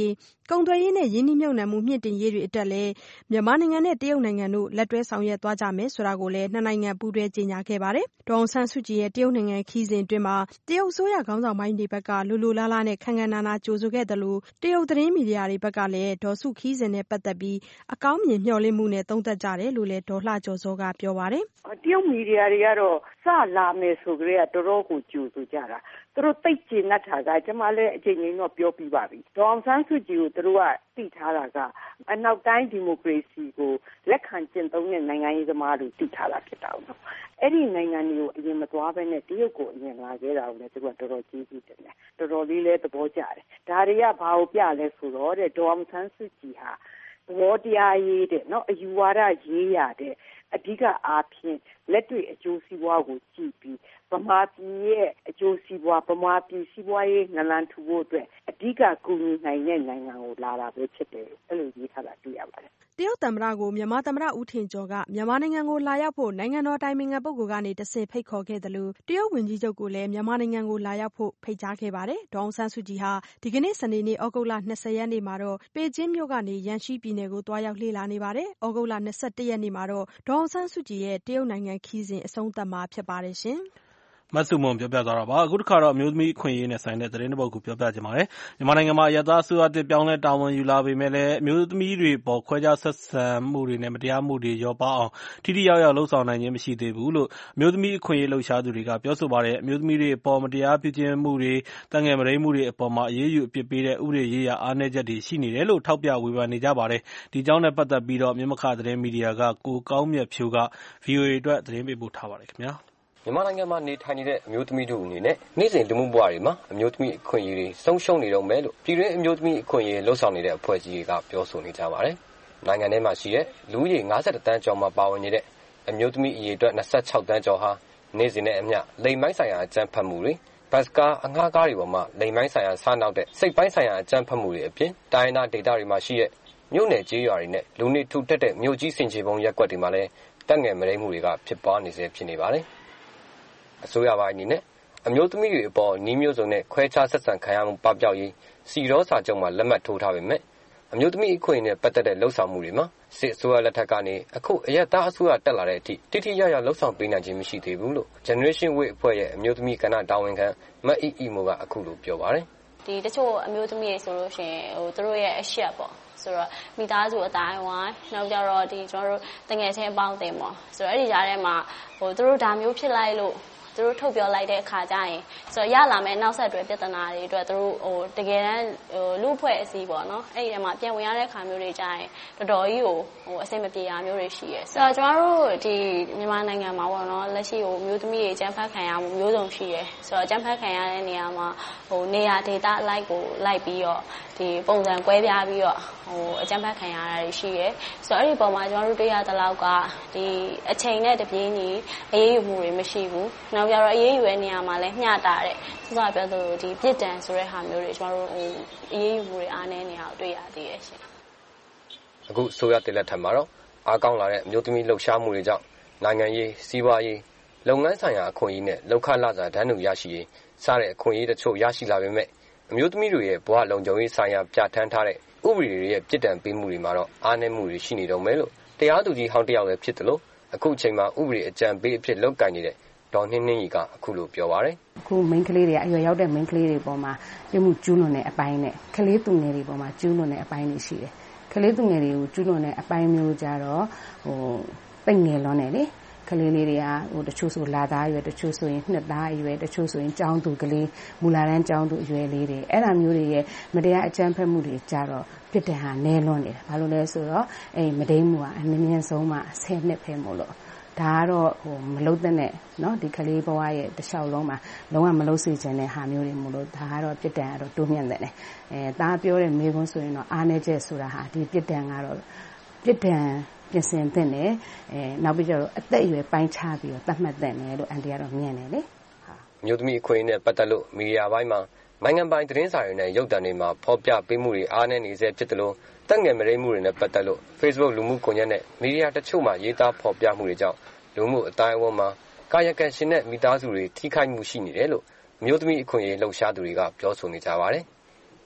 ကုန်သွယ်ရေးနဲ့ရင်းနှီးမြှုပ်နှံမှုမြင့်တင်ရေးတွေအတွက်လည်းမြန်မာနိုင်ငံနဲ့တရုတ်နိုင်ငံတို့လက်တွဲဆောင်ရွက်သွားကြမယ်ဆိုတာကိုလည်းနှစ်နိုင်ငံပူးတွဲကြေညာခဲ့ပါတယ်။ဒေါ်အောင်ဆန်းစုကြည်ရဲ့တရုတ်နိုင်ငံခရီးစဉ်အတွင်းမှာတရုတ်အစိုးရခေါင်းဆောင်ပိုင်းတွေဘက်ကလိုလိုလားလားနဲ့ခမ်းခမ်းနားနားကြိုဆိုခဲ့သလိုတရုတ်သတင်းမီဒီယာတွေဘက်ကလည်းဒေါ်စုခရီးစဉ်နဲ့ပတ်သက်ပြီးအကောင်းမြင်မျှော်လင့်မှုနဲ့သုံးသပ်ကြတယ်လို့လည်းဒေါ်လှကျော်ဇောကပြောပါတယ်။တရုတ်မီဒီယာတွေကတော့စလာမယ်ဆိုကြတဲ့တော်တော်ကိုကြိုဆိုကြတာ။သူတို့သိကျင်နေတာကကျွန်မလည်းအချိန်ချင်းတော့ပြောပြပါပြီ။ဒေါ်အောင်ဆန်းစုကြည်ကိုသူတို့ကသိထားတာကအနောက်တိုင်းဒီမိုကရေစီကိုလက်ခံကျင့်သုံးတဲ့နိုင်ငံရေးသမားတွေသိထားတာဖြစ်တာပေါ့။အဲ့ဒီနိုင်ငံတွေကိုအရင်မသွားဘဲနဲ့တရုတ်ကိုအရင်လာခဲ့တာကိုလည်းသူကတော်တော်ကြီးကြီးတယ်။တော်တော်လေးလည်းသဘောကျတယ်။ဒါတွေကဘာကိုပြလဲဆိုတော့ဒေါ်အောင်ဆန်းစုကြည်ဟာသဘောတရားရေးတဲ့နော်အယူဝါဒရေးရတဲ့အဓိကအားဖြင့်လက်တွေ့အကျိုးစီးပွားကိုကြည့်ပြီးဗမာပြည်ရဲ့အကျိုးစီးပွားဗမာပြည်စီးပွားရေးနလန်ထူဖို့အတွက်အဓိကကူညီနိုင်တဲ့နိုင်ငံကိုလာတာပဲဖြစ်တယ်အဲ့လိုရေးထားတာတွေ့ရပါတယ်တရုတ်သမ္မတကိုမြန်မာသမ္မတဦးထင်ကျော်ကမြန်မာနိုင်ငံကိုလာရောက်ဖို့နိုင်ငံတော်တိုင်ပင်ခံပုဂ္ဂိုလ်ကနေတဆင့်ဖိတ်ခေါ်ခဲ့တယ်လို့တရုတ်ဝန်ကြီးချုပ်ကလည်းမြန်မာနိုင်ငံကိုလာရောက်ဖို့ဖိတ်ကြားခဲ့ပါတယ်။ဒေါ်အောင်ဆန်းစုကြည်ဟာဒီကနေ့စနေနေ့ဩဂုတ်လ20ရက်နေ့မှာတော့ပေကျင်းမြို့ကနေရန်ရှိပြည်နယ်ကိုတွားရောက်လေ့လာနေပါတယ်။ဩဂုတ်လ21ရက်နေ့မှာတော့ဒေါ်အောင်ဆန်းစုကြည်ရဲ့တရုတ်နိုင်ငံခရီးစဉ်အဆုံးသတ်မှာဖြစ်ပါတယ်ရှင်။မဆုမွန်ပြောပြသွားတာပါအခုတစ်ခါတော့အမျိုးသမီးအခွင့်အရေးနဲ့ဆိုင်တဲ့သတင်းတစ်ပုဒ်ကိုပြောပြချင်ပါတယ်မြန်မာနိုင်ငံမှာရသအစိုးရတစ်ပြောင်းလဲတာဝန်ယူလာပေမဲ့လည်းအမျိုးသမီးတွေပေါ်ခွဲခြားဆက်ဆံမှုတွေနဲ့မတရားမှုတွေရောပါအောင်ထိထိရောက်ရောက်လှုံ့ဆော်နိုင်ခြင်းမရှိသေးဘူးလို့အမျိုးသမီးအခွင့်အရေးလှုပ်ရှားသူတွေကပြောဆိုပါတယ်အမျိုးသမီးတွေအပေါ်မတရားပြုကျင့်မှုတွေတန်ငယ်မရိမှုတွေအပေါ်မှာအရေးယူအပြစ်ပေးတဲ့ဥပဒေရေးရာအားနည်းချက်တွေရှိနေတယ်လို့ထောက်ပြဝေဖန်နေကြပါတယ်ဒီအကြောင်းနဲ့ပတ်သက်ပြီးတော့မြမခသတင်းမီဒီယာကကိုကောင်းမြတ်ဖြိုးက VOA အတွက်သတင်းပေးပို့ထားပါတယ်ခင်ဗျာမြန်မာနိုင်ငံမှာနေထိုင်နေတဲ့အမျိုးသမီးတို့အနေနဲ့နေ့စဉ်လူမှုဘဝတွေမှာအမျိုးသမီးအခွင့်အရေးတွေဆုံးရှုံးနေတော့မယ်လို့ပြည်တွင်းအမျိုးသမီးအခွင့်အရေးလှုပ်ဆောင်နေတဲ့အဖွဲ့အစည်းတွေကပြောဆိုနေကြပါတယ်။နိုင်ငံထဲမှာရှိတဲ့လူဦးရေ51တန်းကျော်မှာပါဝင်နေတဲ့အမျိုးသမီးအရေအတွက်26တန်းကျော်ဟာနေ့စဉ်နဲ့အမျှလိင်ပိုင်းဆိုင်ရာအကြမ်းဖက်မှုတွေဘတ်စကားအငှားကားတွေပေါ်မှာလိင်ပိုင်းဆိုင်ရာစားနောက်တဲ့စိတ်ပိုင်းဆိုင်ရာအကြမ်းဖက်မှုတွေအပြင်တိုင်းဒေသတွေမှာရှိတဲ့မြို့နယ်ကျေးရွာတွေနဲ့လူနေထူထပ်တဲ့မြို့ကြီးစင်ချေပုံရပ်ကွက်တွေမှာလည်းတက်ငယ်မရိမှုတွေကဖြစ်ပွားနေစေဖြစ်နေပါတယ်။အစိုးရပိုင်းအနေနဲ့အမျိုးသမီးတွေအပေါ်နှီးမျိုးစုံနဲ့ခွဲခြားဆက်ဆံခံရမှုပပျောက်ရေးစီရောစာချုပ်မှာလက်မှတ်ထိုးထားပေမဲ့အမျိုးသမီးအခွင့်အရေးနဲ့ပတ်သက်တဲ့လှုပ်ဆောင်မှုတွေမှာစစ်အစိုးရလက်ထက်ကနေအခုအရက်သားအစိုးရတက်လာတဲ့အထိတိတိကျကျလှုပ်ဆောင်ပေးနိုင်ခြင်းမရှိသေးဘူးလို့ Generation Way အဖွဲ့ရဲ့အမျိုးသမီးကဏ္ဍတာဝန်ခံမအီအီမိုကအခုလိုပြောပါတယ်ဒီတချို့အမျိုးသမီးတွေဆိုလို့ရှိရင်သူတို့ရဲ့အရှက်ပေါ့ဆိုတော့မိသားစုအတိုင်းဝိုင်းနောက်ကြတော့ဒီကျွန်တော်တို့တငယ်ချင်းအပေါင်းအသင်းပေါ့ဆိုတော့အဲ့ဒီကြားထဲမှာသူတို့ဒါမျိုးဖြစ်လိုက်လို့သူတို့ထုတ်ပြောလိုက်တဲ့အခါကျရင်ဆိုတော့ရလာမယ့်နောက်ဆက်တွဲပြဿနာတွေအတွက်သူတို့တကယ်တမ်းလူ့အဖွဲ့အစည်းပေါ့နော်အဲ့ဒီထဲမှာပြန်ဝင်ရတဲ့အခါမျိုးတွေကျရင်တော်တော်ကြီးကိုအဆင်မပြေတာမျိုးတွေရှိရဲဆိုတော့ကျွန်တော်တို့ဒီမြန်မာနိုင်ငံမှာပေါ့နော်လက်ရှိမျိုးသမီးတွေကျန်းဖတ်ခံရမှုမျိုးစုံရှိရဲဆိုတော့ကျန်းဖတ်ခံရတဲ့နေရာမှာနေရာဒေသအလိုက်ကိုလိုက်ပြီးတော့ဒီပုံစံကွဲပြားပြီးတော့အကျန်းဖတ်ခံရတာတွေရှိရဲဆိုတော့အဲ့ဒီပုံမှာကျွန်တော်တို့တွေ့ရတဲ့လောက်ကဒီအချိန်နဲ့တပြေးညီအရေးယူမှုတွေမရှိဘူးနောက်ကြတော့အရေးယူတဲ့နေရာမှာလည်းမျှတာတဲ့စစပြောသလိုဒီပြစ်ဒဏ်ဆိုတဲ့ဟာမျိုးတွေကျွန်တော်တို့အရေးယူမှုတွေအားနည်းနေတာကိုတွေ့ရသေးတယ်ရှင်အခုဆိုရတဲ့လက်ထက်မှာတော့အားကောင်းလာတဲ့အမျိုးသမီးလှုပ်ရှားမှုတွေကြောင့်နိုင်ငံရေးစီးပွားရေးလုပ်ငန်းဆိုင်ရာအခွင့်အရေးနဲ့လောက်ခလာစာတန်းတူရရှိရေးစတဲ့အခွင့်အရေးတချို့ရရှိလာပေမဲ့အမျိုးသမီးတွေရဲ့ဘဝလုံခြုံရေးဆိုင်ရာပြဋ္ဌာန်းထားတဲ့ဥပဒေတွေရဲ့ပြစ်ဒဏ်ပေးမှုတွေမှာတော့အားနည်းမှုတွေရှိနေတော့မယ်လို့တရားသူကြီးဟောင်းတယောက်လည်းဖြစ်တယ်လို့အခုချိန်မှာဥပဒေအကြံပေးအဖြစ်လုပ်ကိုင်နေတဲ့ဒေါ်နှင်းနှင်းကြီးကအခုလိုပြောပါတယ်အခုမိန်းကလေးတွေအရွယ်ရောက်တဲ့မိန်းကလေးတွေပေါ်မှာပြမှုကျူးလွန်တဲ့အပိုင်းနဲ့ကလေးသူငယ်တွေပေါ်မှာကျူးလွန်တဲ့အပိုင်းတွေရှိတယ်ကလေးသူငယ်တွေကိုကျူးလွန်တဲ့အပိုင်းမျိုးကြတော့ပိတ်ငယ်လွန်နေလေကလေးလေးတွေကတချို့ဆိုလာသားရွယ်တချို့ဆိုရင်နှစ်သားအရွယ်တချို့ဆိုရင်ကျောင်းသူကလေးမူလာတန်းကျောင်းသူအရွယ်လေးတွေအဲ့ဒါမျိုးတွေရဲ့မတရားအကြမ်းဖက်မှုတွေကြတော့ပြစ်ဒဏ်ဟာနည်းလွန်းနေတယ်ဘာလို့လဲဆိုတော့မဒိမ်းမှုကအမြင့်ဆုံးမှ10နှစ်ပဲမို့လို့ဒါကတော့မလုံးတဲ့နဲ့เนาะဒီကလေးဘဝရဲ့တစ်လျှောက်လုံးမှာလုံးဝမလုံးစေချင်တဲ့ဟာမျိုးတွေမို့လို့ဒါကတော့ပြစ်ဒဏ်ကတော့တိုးမြင့်တယ်လေသားပြောတဲ့မိကွန်းဆိုရင်တော့အားနေချက်ဆိုတာဟာဒီပြစ်ဒဏ်ကတော့ပြစ်ဒဏ်ပြင်ဆင်တဲ့နဲ့နောက်ပြီးတော့အသက်အရွယ်ပိုင်းခြားပြီးတော့သတ်မှတ်တဲ့နဲ့လို့အန်တီကတော့မြင်တယ်လေဟာမြို့သမီးအခွင့်အရေးနဲ့ပတ်သက်လို့မီဒီယာပိုင်းမှာနိုင်ငံပိုင်သတင်းစာတွေနဲ့ရုပ်သံတွေမှာဖော်ပြပေးမှုတွေအားနည်းနေစေဖြစ်တယ်လို့တက်ငယ်မရိမှုတွေနဲ့ပတ်သက်လို့ Facebook လူမှုကွန်ရက်နဲ့မီဒီယာတချို့မှာရေးသားဖော်ပြမှုတွေကြောင့်လူမှုအတိုင်းအဝန်းမှာကာယကံရှင်တဲ့မိသားစုတွေထိခိုက်မှုရှိနေတယ်လို့မျိုးသမီးအခွင့်အရေးလှုပ်ရှားသူတွေကပြောဆိုနေကြပါတယ်။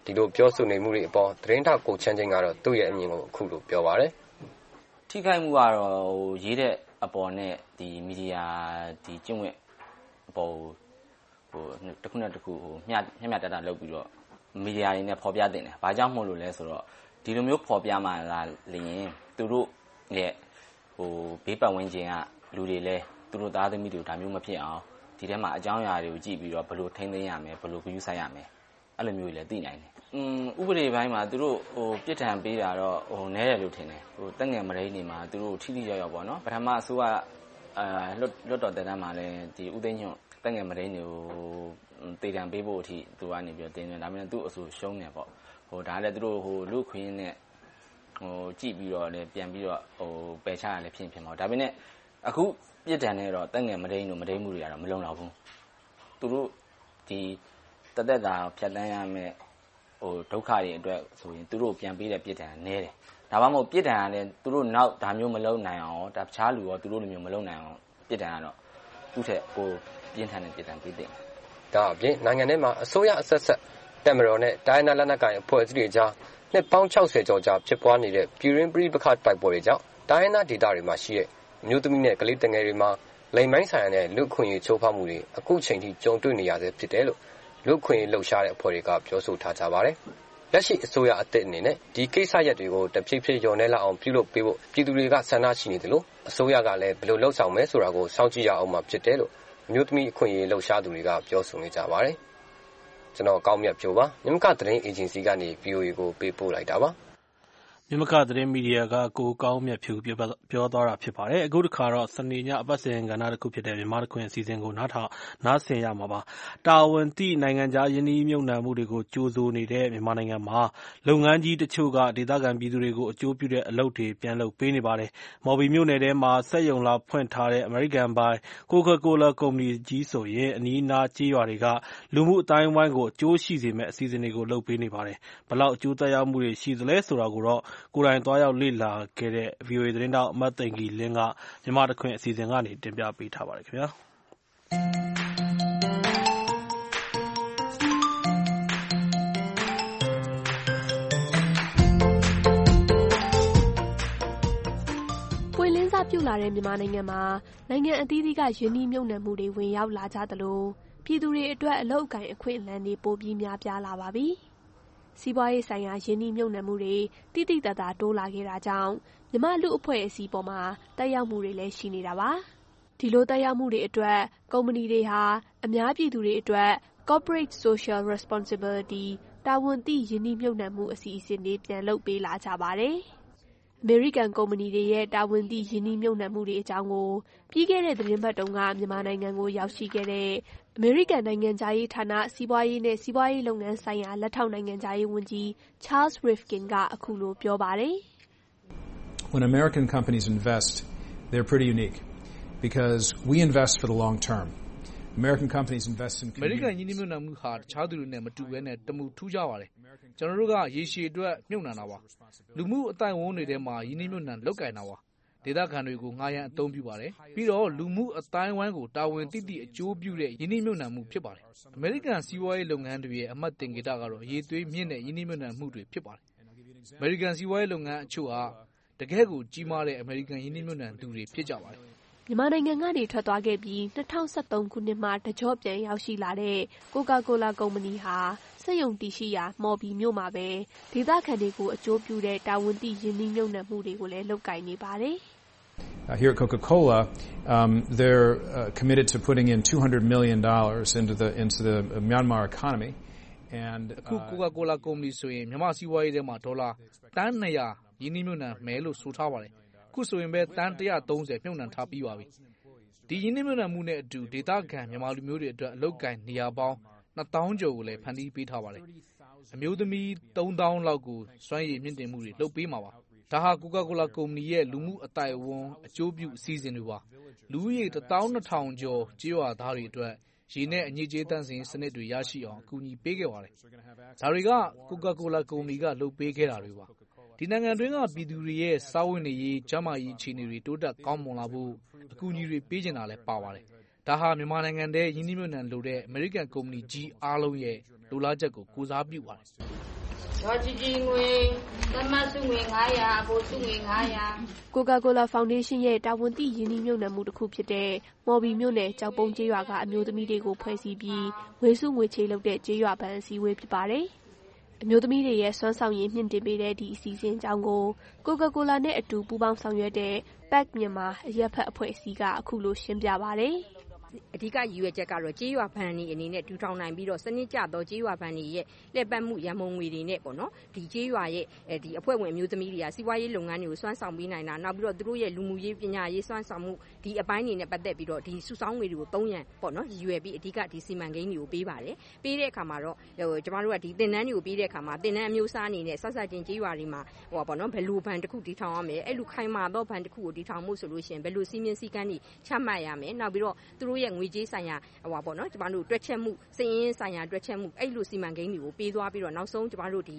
ဒီလိုပြောဆိုနေမှုတွေအပေါ်သတင်းထောက်ကိုချမ်းချင်းကတော့သူ့ရဲ့အမြင်ကိုအခုလိုပြောပါတယ်ထိခိုက်မှုကတော့ရေးတဲ့အပေါ်နဲ့ဒီမီဒီယာဒီကျင့်ဝတ်အပေါ်တစ်ခုနဲ့တစ်ခုမျှတလုပ်ပြီးတော့မီဒီယာတွေနဲ့ဖော်ပြတင်တယ်။ဘာကြောင့်မို့လို့လဲဆိုတော့ဒီလိုမျိုးဖော်ပြမှလာလျင်သူတို့ရဲ့ဘေးပတ်ဝန်းကျင်ကလူတွေလည်းသူတို့သားသမီးတွေကိုဒါမျိုးမဖြစ်အောင်ဒီထဲမှာအကြောင်းအရာတွေကိုကြည့်ပြီးတော့ဘယ်လိုထိန်းသိမ်းရမယ်ဘယ်လိုဂရုစိုက်ရမယ်အဲ့လိုမျိုးတွေလည်းသိနိုင်တယ်ဥပဒေပိုင်းမှာသူတို့ပြစ်ဒဏ်ပေးတာတော့နည်းတယ်လို့ထင်တယ်တက်ငယ်မရိန်းနေမှာသူတို့ထိထိရောက်ပေါ့နော်ပထမအစိုးရလွတ်တော်တဲ့တန်းမှာလည်းဒီဥသိမ်းညွန့်တက်ငယ်မရိန်းတွေကိုတေတံပေးဖို့အထိသူကနေပြီးတော့တင်းနေဒါပေမဲ့သူ့အဆိုရှုံးနေပေါ့ဒါလည်းသူတို့လူခွင်းနဲ့ကြည့်ပြီးတော့လည်းပြန်ပြီးတော့ပယ်ချရလည်းဖြစ်မှာဒါပေမဲ့အခုပြစ်ဒဏ်နဲ့တော့တက်ငယ်မရိန်းတို့မရိန်းမှုတွေကတော့မလုံလောက်ဘူးသူတို့ဒီတက်တာဖြတ်တန်းရမယ်ဒုက္ခတွေအတွက်ဆိုရင်သူတို့ပြန်ပေးတဲ့ပြစ်ဒဏ်နည်းတယ်ဒါမှမဟုတ်ပြစ်ဒဏ်ကလည်းသူတို့နောက်ဒါမျိုးမလုပ်နိုင်အောင်ဒါတခြားလူရောသူတို့လိုမျိုးမလုပ်နိုင်အောင်ပြစ်ဒဏ်ကတော့သူ့ထက်ပြင်းထန်တဲ့ပြစ်ဒဏ်ပေးတယ်ဒါအပြင်နိုင်ငံထဲမှာအစိုးရအဆက်ဆက်တက်မတော်နဲ့တိုင်းနယ်လက်နက်ကိုင်အဖွဲ့အစည်းတွေကြားနှစ်ပေါင်း60ကျော်ကြာဖြစ်ပွားနေတဲ့ပြည်တွင်းပဋိပက္ခတိုက်ပွဲတွေကြောင့်တိုင်းနယ်ဒေသတွေမှာရှိတဲ့အမျိုးသမီးနဲ့ကလေးတငယ်တွေမှာလိမ်မိုင်းဆိုင်ရာနဲ့လူခွင့်ရေးချိုးဖောက်မှုတွေအခုချိန်ထိကြုံတွေ့နေရဆဲဖြစ်တယ်လို့လူခွင့်ရေးလှုပ်ရှားတဲ့အဖွဲ့တွေကပြောဆိုထားကြပါတယ်။လက်ရှိအစိုးရအသစ်အနေနဲ့ဒီကိစ္စရပ်တွေကိုတဖြည်းဖြည်းလျော်နေလောက်အောင်ပြုလုပ်ပေးဖို့ပြည်သူတွေကဆန္ဒရှိနေတယ်လို့အစိုးရကလည်းဘယ်လိုလှုပ်ဆောင်မယ်ဆိုတာကိုစောင့်ကြည့်ရအောင်မှာဖြစ်တယ်လို့အမျိုးသမီးအခွင့်အရေးလှုပ်ရှားသူတွေကပြောဆိုနေကြပါတယ်။ကျွန်တော်ကောင်းမြတ်ဖြိုးပါမြမကသတင်းအေဂျင်စီကနေ VOA ကိုပေးပို့လိုက်တာပါ။မြမကသတင်းမီဒီယာကကိုကောင်းမြတ်ဖြူပြောသွားတာဖြစ်ပါတယ်။အခုတစ်ခါတော့စနေညအပတ်စဉ်ကဏ္ဍတစ်ခုဖြစ်တဲ့မြန်မာတခွင်အစီအစဉ်ကိုနားဆင်ရမှာပါ။တာဝန်သိနိုင်ငံခြားယင်းနှီးမြှုပ်နှံမှုတွေကိုကြိုးဆိုနေတဲ့မြန်မာနိုင်ငံမှာလုပ်ငန်းကြီးတချို့ကဒေသခံပြည်သူတွေကိုအကျိုးပြုတဲ့အလုပ်တွေပြန်လုပ်ပေးနေပါတယ်။မော်ဘီမြို့နယ်ထဲမှာစက်ရုံလာဖွင့်ထားတဲ့အမေရိကန်ပိုင် Coca-Cola ကုမ္ပဏီကြီးဆိုရင်အနီးအနားကျေးရွာတွေကလူမှုအတိုင်းအဝိုင်းကိုအကျိုးရှိစေမယ့်အစီအစဉ်တွေကိုလုပ်ပေးနေပါတယ်။ဘယ်လောက်အကျိုးသက်ရောက်မှုတွေရှိသလဲဆိုတာကိုတော့ကိုယ်တိုင်သွားရောက်လေ့လာခဲ့တဲ့ VOA သတင်းထောက်မသိင်္ဂီလင်းကမြန်မာတခွင်အစီအစဉ်ကနေတင်ပြပေးထားပါတယ်ခင်ဗျာပွင့်လင်းစားပြုလာတဲ့မြန်မာနိုင်ငံမှာနိုင်ငံအသီးသီးကယင်းနှီးမြှုပ်နှံမှုတွေဝင်ရောက်လာကြသလိုပြည်သူတွေအတွက်အလုပ်အကိုင်အခွင့်အလမ်းတွေပိုပြီးများပြားလာပါပြီစီးပွားရေးဆိုင်ရာယင်းနှီးမြှုပ်နှံမှုတွေတိတိတတ်တာတိုးလာခဲ့တာကြောင့်မြန်မာလူအဖွဲ့အစည်းပေါ်မှာတက်ရောက်မှုတွေလည်းရှိနေတာပါဒီလိုတက်ရောက်မှုတွေအတွက်ကုမ္ပဏီတွေဟာအများပြည်သူတွေအတွက် Corporate Social Responsibility တာဝန်သိယင်းနှီးမြှုပ်နှံမှုအစီအစဉ်တွေပြန်လုပ်ပေးလာကြပါတယ်အမေရိကန်ကုမ္ပဏီတွေရဲ့တာဝန်သိယင်းနှီးမြှုပ်နှံမှုတွေအကြောင်းကိုပြီးခဲ့တဲ့သတင်းပတ်တုန်းကမြန်မာနိုင်ငံကိုရောက်ရှိခဲ့တဲ့အမေရိကန်နိုင်ငံခြားရေးဌာနစီးပွားရေးနဲ့စီးပွားရေးလုပ်ငန်းဆိုင်ရာလက်ထောက်နိုင်ငံခြားရေးဝန်ကြီး Charles Rifkin ကအခုလိုပြောပါတယ် When American companies invest, they're pretty unique because we invest for the long term. American companies invest in community. American ယင်းနှိမ့်မြုပ်နှံမှုဟာတခြားသူတွေနဲ့မတူဘဲနဲ့တမှုထူးခြားပါတယ်။ကျွန်တော်တို့ကရေရှည်အတွက်မြုပ်နှံတာပါ။လူမှုအတိုင်းအဝန်တွေထဲမှာယင်းနှိမ့်မြုပ်နှံလုပ်ကိုင်တာပါ။ဒေသခံတွေကိုငှားရမ်းအသုံးပြုပါတယ်။ပြီးတော့လူမှုအတိုင်းအဝိုင်းကိုတာဝန်သိသိအကျိုးပြုတဲ့ယင်းနှိမ့်မြုပ်နှံမှုဖြစ်ပါတယ်။ American စီးပွားရေးလုပ်ငန်းတွေရဲ့အမှတ်သင်္ကေတကတော့ရေသွေးမြင့်တဲ့ယင်းနှိမ့်မြုပ်နှံမှုတွေဖြစ်ပါတယ်။ American စီးပွားရေးလုပ်ငန်းအချို့ဟာတကယ်ကိုကြီးမားတဲ့ American ယင်းနှိမ့်မြုပ်နှံသူတွေဖြစ်ကြပါတယ်မြန်မာနိုင်ငံကနေထွက်သွားခဲ့ပြီး2013ခုနှစ်မှာတကြော့ပြန်ရောက်ရှိလာတဲ့ Coca-Cola ကုမ္ပဏီဟာစက်ရုံတည်ရှိရာမော်ဘီမြို့မှာပဲဒေသခံတွေကိုအကျိုးပြုတဲ့တာဝန်သိယင်းနှီးမြှုပ်နှံမှုတွေကိုလည်းလုပ်ကိုင်နေပါတယ် Here at Coca-Cola, they're committed to putting in $200 million into the Myanmar economy. And အခု Coca-Cola ကုမ္ပဏီဆိုရင်မြန်မာစီးပွားရေးထဲမှာဒေါ်လာတန်း200ယင်းနှီးမြှုပ်နှံမယ်လို့ဆိုထားပါတယ်အခုဆိုရင်ပဲတန်း130မြှုပ်နှံထားပြီးပါပြီဒီယင်းနှိမ့်မြှုပ်နှံမှုနဲ့အတူဒေသခံမြန်မာလူမျိုးတွေအတွက်အလုပ်ကိုင်နေရာပေါင်း2000ကျော်ကိုလည်းဖန်တီးပေးထားပါတယ်အမျိုးသမီး3000လောက်ကိုစွမ်းရည်မြင့်တင်မှုတွေလုပ်ပေးမှာပါဒါဟာ Coca-Cola ကုမ္ပဏီရဲ့လူမှုအတိုင်းအဝန်အကျိုးပြုအစီအစဉ်တွေပါလူဦးရေ12000ကျော်ကျေးရွာသားတွေအတွက်ရေနဲ့အညစ်အကြေးတန့်စင်စနစ်တွေရရှိအောင်အကူအညီပေးခဲ့ပါတယ်ဒါတွေက Coca-Cola ကုမ္ပဏီကလုပ်ပေးခဲ့တာတွေပါဒီနိုင်ငံတွင်းကပြည်သူတွေရဲ့စားဝတ်နေရေးကျန်းမာရေးအခြေအနေတွေတိုးတက်ကောင်းမွန်လာဖို့အကူအညီတွေပေးချင်တာလည်းပါပါတယ်ဒါဟာမြန်မာနိုင်ငံထဲယင်းနှိမ့်မြှုပ်နှံလိုတဲ့ American ကုမ္ပဏီကြီးအားလုံးရဲ့လိုလားချက်ကိုကိုးစားပြုပါတယ် Coca-Cola Foundation ရဲ့တာဝန်သိရင်းနှီးမြှုပ်နှံမှုတစ်ခုဖြစ်တဲ့မော်ဘီမြို့နယ်ကျောက်ပုံးကျေးရွာကအမျိုးသမီးတွေကိုဖွဲ့စည်းပြီးငွေစုငွေချေလုပ်တဲ့ကျေးရွာဘဏ်အစည်းအဝေးဖြစ်ပါတယ်။အမျိုးသမီးတွေရဲ့စွမ်းဆောင်ရည်မြင့်တင်ပေးတဲ့ဒီအစီအစဉ်အကြောင်းကို Coca-Cola နဲ့အတူပူးပေါင်းဆောင်ရွက်တဲ့ PAC မြန်မာအရပ်ဖက်အဖွဲ့အစည်းကအခုလိုရှင်းပြပါတယ်။အဓိကရည်ရွယ်ချက်ကတော့ကြေးရွာဘဏ်တွေအနေနဲ့ထူထောင်နိုင်ပြီးတော့စနစ်ကျသောကြေးရွာဘဏ်တွေရဲ့လှည့်ပတ်မှုရန်ပုံငွေတွေနဲ့ပေါ့နော်ဒီကြေးရွာရဲ့ဒီအဖွဲ့ဝင်အမျိုးသမီးတွေကစီးပွားရေးလုပ်ငန်းတွေကိုစွမ်းဆောင်ပေးနိုင်တာနောက်ပြီးတော့သူတို့ရဲ့လူမှုရေးပညာရေးစွမ်းဆောင်မှုဒီအပိုင်းတွေနဲ့ပတ်သက်ပြီးတော့ဒီစုဆောင်းငွေတွေကိုသုံးရန်ပေါ့နော်ရည်ရွယ်ပြီးအဓိကဒီစီမံကိန်းတွေကိုပေးပါတယ်ပေးတဲ့အခါမှာတော့ကျမတို့ကဒီသင်တန်းတွေကိုပေးတဲ့အခါမှာသင်တန်းအမျိုးအစားအနေနဲ့ဆက်ဆက်ချင်းကြေးရွာတွေမှာပေါ့နော်ဘယ်လိုဘဏ်တစ်ခုတည်ထောင်ရမယ်အဲ့လိုခိုင်မာသောဘဏ်တစ်ခုကိုတည်ထောင်မှုဆိုလို့ရှိရင်ဘယ်လိုစီးမြင်စည်းကမ်းတွေချမှတ်ရမယ်နောက်ပြီးတော့သူတို့ရဲ့ငွေကြေးဆိုင်ရာပေါ့နော်ကျမတို့တွက်ချက်မှုစည်ရင်းဆိုင်ရာတွက်ချက်မှုအဲ့လိုစီမံကိန်းတွေကိုပေးသွားပြီးတော့နောက်ဆုံးကျမတို့ဒီ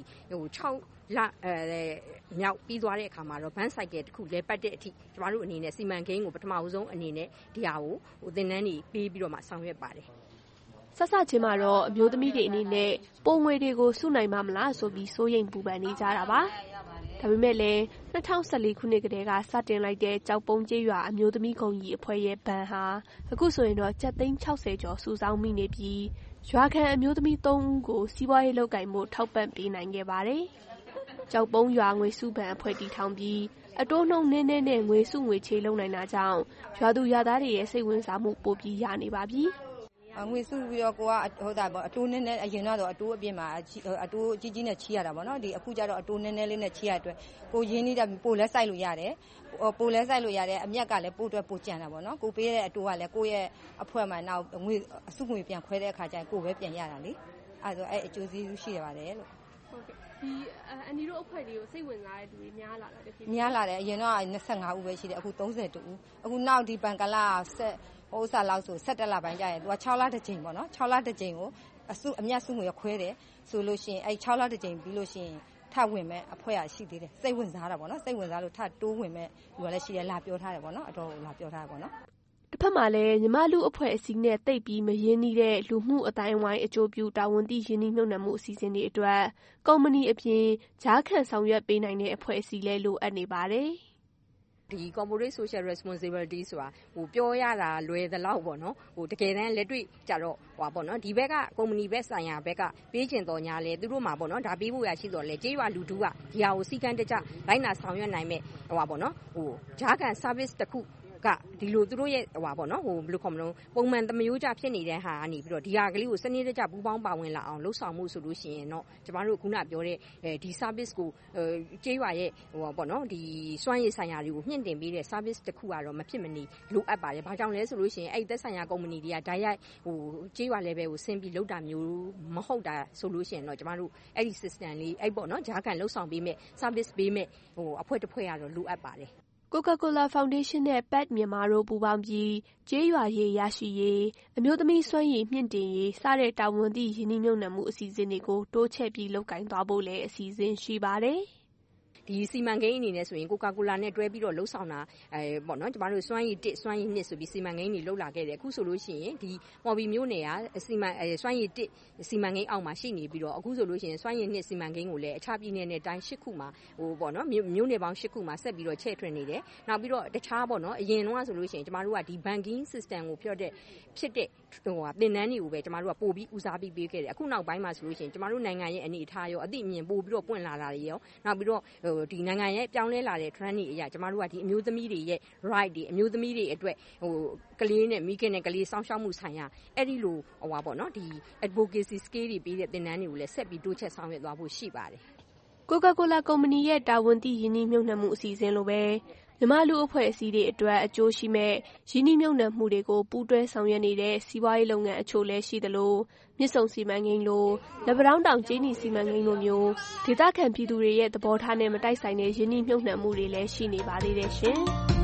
6လမြောက်ပြီးသွားတဲ့အခါမှာတော့ဘန်းဆိုင်ကယ်တစ်ခုလဲပတ်တဲ့အထိကျမတို့အနေနဲ့စီမံကိန်းကိုပထမဦးဆုံးအနေနဲ့ဒီဟာကိုသင်တန်းတွေပေးပြီးတော့မှဆောင်ရွက်ပါတယ်ဆက်စချင်းမှာတော့အမျိုးသမီးတွေအနေနဲ့ပုံငွေတွေကိုစုနိုင်မှာမလားဆိုပြီးစိုးရိမ်ပူပန်နေကြတာပါဒါပေမဲ့လည်း2014ခုနှစ်ကတည်းကစတင်လိုက်တဲ့ကြောက်ပုံးကျေးရွာအမျိုးသမီးကုံကြီးအဖွဲ့ရဲ့ဘဏ်ဟာအခုဆိုရင်တော့ကျပ်သိန်း60ကျော်စုဆောင်းမိနေပြီးရွာခံအမျိုးသမီး3ဦးကိုစီးပွားရေးလုပ်ကိုင်မှုထောက်ပံ့ပေးနိုင်ခဲ့ပါတယ်။ကြောက်ပုံးရွာငွေစုဘဏ်အဖွဲ့တည်ထောင်ပြီးအတိုးနှုန်းနည်းနည်းနဲ့ငွေစုငွေချေလုပ်နိုင်တာကြောင့်ရွာသူရွာသားတွေရဲ့စိတ်ဝင်စားမှုပိုပြီးရနေပါပြီ။ငွေစုပြီးတော့ကိုကအတိုးနည်းနည်းအရင်တော့အတိုးအပြင်မှာအတိုးကြီးကြီးနဲ့ချီရတာပေါ့နော်ဒီအခုကျတော့အတိုးနည်းနည်းလေးနဲ့ချီရတဲ့အတွက်ကိုရင်းနှီးတဲ့ပိုလဲစိုက်လို့ရတယ်ပိုလဲစိုက်လို့ရတယ်အမြက်ကလည်းပို့အတွက်ပိုကြံတာပေါ့နော်ကိုပေးတဲ့အတိုးကလည်းကိုရဲ့အဖွဲ့မှာနောက်ငွေအစုငွေပြန်ခွဲတဲ့အခါကျရင်ကိုပဲပြန်ရတာလေအဲဆိုအဲ့အကျိုးစီးရှိရပါတယ်လို့ဟုတ်ကဲ့ဒီအနီတို့အဖွဲ့တွေကိုစိတ်ဝင်စားတဲ့သူတွေများလာတာတဖြည်းဖြည်းများလာတယ်အရင်တော့25ဦးပဲရှိတယ်အခု32ဦးအခုနောက်ဒီဘန်ကလာဟိုစားလောက်ဆို17လပိုင်းကျရင်သူက6လတစ်ကြိမ်ပေါ့နော်6လတစ်ကြိမ်ကိုအမြတ်စုငွေခွဲတယ်ဆိုလို့ရှိရင်အဲ့6လတစ်ကြိမ်ပြီးလို့ရှိရင်ထဝင်မဲ့အဖွဲ့ရရှိသေးတယ်စိတ်ဝင်စားတာပေါ့နော်စိတ်ဝင်စားလို့ထတိုးဝင်မဲ့လူကလည်းရှိတယ်လာပြောထားတယ်ပေါ့နော်အတော်လာပြောထားတယ်ပေါ့နော်တစ်ဖက်မှာလည်းညီမလူအဖွဲ့အစည်းနဲ့တိတ်ပြီးမရင်းနှီးတဲ့လူမှုအတိုင်းအဝိုင်းအကျိုးပြုတာဝန်သိရင်းနှီးမြှုပ်နှံမှုအစီအစဉ်တွေအတွက်ကုမ္ပဏီအပြင်ဂျားခံဆောင်ရွက်ပေးနိုင်တဲ့အဖွဲ့အစည်းလည်းလိုအပ်နေပါတယ်ဒီ corporate social responsibility ဆိုတာပြောရတာလွယ်သလောက်ပေါ့နော်တကယ်တမ်းလက်တွေ့ကြတော့ပေါ့နော်ဒီဘက်ကကုမ္ပဏီဘက်ဆိုင်ရာဘက်ကပေးကျင်တော်ညာလဲသူတို့မှာပေါ့နော်ဒါပေးဖို့ရရှိတော့လဲကြေးရွာလူထုကဒီဟာကိုစီကံတကြလိုက်နာဆောင်ရွက်နိုင်မဲ့ပေါ့နော်ဂျားကန် service တစ်ခုကဒီလိုသူတို့ရဲ့ပေါ့နော်ဘယ်လိုခေါ်မလို့ပုံမှန်သမယိုးကြဖြစ်နေတဲ့ဟာကနေပြီးတော့ဒီဟာကလေးကိုစနစ်တကျပူးပေါင်းပါဝင်လာအောင်လှုပ်ဆောင်မှုဆိုလို့ရှိရင်တော့ကျမတို့ခုနပြောတဲ့ဒီ service ကိုကြေးရွာရဲ့ပေါ့နော်ဒီစွမ်းရည်ဆိုင်ရာတွေကိုမြင့်တင်ပေးတဲ့ service တစ်ခုကတော့မဖြစ်မနေလိုအပ်ပါတယ်။ဘာကြောင့်လဲဆိုလို့ရှိရင်အဲ့သက်ဆိုင်ရာကုမ္ပဏီတွေကဓာတ်ရိုက်ကြေးရွာ level ကိုဆင်းပြီးလုပ်တာမျိုးမဟုတ်တာဆိုလို့ရှိရင်တော့ကျမတို့အဲ့ဒီ system လေးအဲ့ပေါ့နော်ဂျားကန်လှုပ်ဆောင်ပေးမဲ့ service ပေးမဲ့အဖွဲ့တစ်ဖွဲ့ကတော့လိုအပ်ပါတယ် Coca-Cola Foundation နဲ့ PAC မြန်မာတို့ပူးပေါင်းပြီးကြေးရွာရေးရရှိရေးအမျိုးသမီးစွမ်းရည်မြင့်တင်ရေးစတဲ့တာဝန်သိရင်းနှီးမြှုပ်နှံမှုအစီအစဉ်တွေကိုတိုးချဲ့ပြီးလုပ်ကိုင်သွားဖို့လည်းအစီအစဉ်ရှိပါတယ်။ဒီစီမံကိန်းအနေနဲ့ဆိုရင် Coca-Cola နဲ့တွဲပြီးတော့လှုပ်ဆောင်တာပေါ့နော်ကျမတို့စွမ်းရည်1စွမ်းရည်2ဆိုပြီးစီမံကိန်းတွေလှုပ်လာခဲ့တယ်အခုဆိုလို့ရှိရင်ဒီမော်ဘီမျိုးနယ်ကစီမံစွမ်းရည်1စီမံကိန်းအောက်မှာရှိနေပြီးတော့အခုဆိုလို့ရှိရင်စွမ်းရည်2စီမံကိန်းကိုလည်းအခြားပြည်နယ်နဲ့တိုင်း10ခုမှာပေါ့နော်မျိုးနယ်ပေါင်း10ခုမှာဆက်ပြီးတော့ချဲ့ထွင်နေတယ်နောက်ပြီးတော့တခြားပေါ့နော်အရင်တော့ဆိုလို့ရှိရင်ကျမတို့ကဒီ banking system ကိုဖြစ်တဲ့သင်တန်းတွေကိုပဲကျမတို့ကပို့ပြီးဦးစားပေးခဲ့တယ်အခုနောက်ပိုင်းမှာဆိုလို့ရှိရင်ကျမတို့နိုင်ငံရဲ့အနေအထားရောအသိအမြင်ပို့ပြီးတော့ပွင့်လာတာတွေရောနောက်ပြီးတော့ဒီနိုင်ငံရဲ့ပြောင်းလဲလာတဲ့ trend တွေအရာကျမတို့ကဒီအမျိုးသမီးတွေရဲ့ right တွေအမျိုးသမီးတွေအတွက်ကလေးနဲ့မိခင်နဲ့ကလေးစောင့်ရှောက်မှုဆိုင်ရာအဲ့ဒီလိုပေါ့နော်ဒီ advocacy skill တွေပေးတဲ့သင်တန်းတွေကိုလည်းဆက်ပြီးတိုးချဲ့ဆောင်ရွက်သွားဖို့ရှိပါတယ် Coca-Cola ကုမ္ပဏီရဲ့တာဝန်သိရင်းနှီးမြှုပ်နှံမှုအစီအစဉ်လိုပဲမြန်မာလူအဖွဲ့အစည်းတွေအတွက်အကျိုးရှိမဲ့ရင်းနှီးမြှုပ်နှံမှုတွေကိုပူးတွဲဆောင်ရွက်နေတဲ့စီးပွားရေးလုပ်ငန်းအချို့လည်းရှိသလိုမြစ်ဆုံစီမံကိန်းလိုလက်ပံတောင်ကျေးနီစီမံကိန်းလိုမျိုးဒေသခံပြည်သူတွေရဲ့သဘောထားနဲ့မတိုက်ဆိုင်တဲ့ရင်းနှီးမြှုပ်နှံမှုတွေလည်းရှိနေပါသေးတယ်ရှင်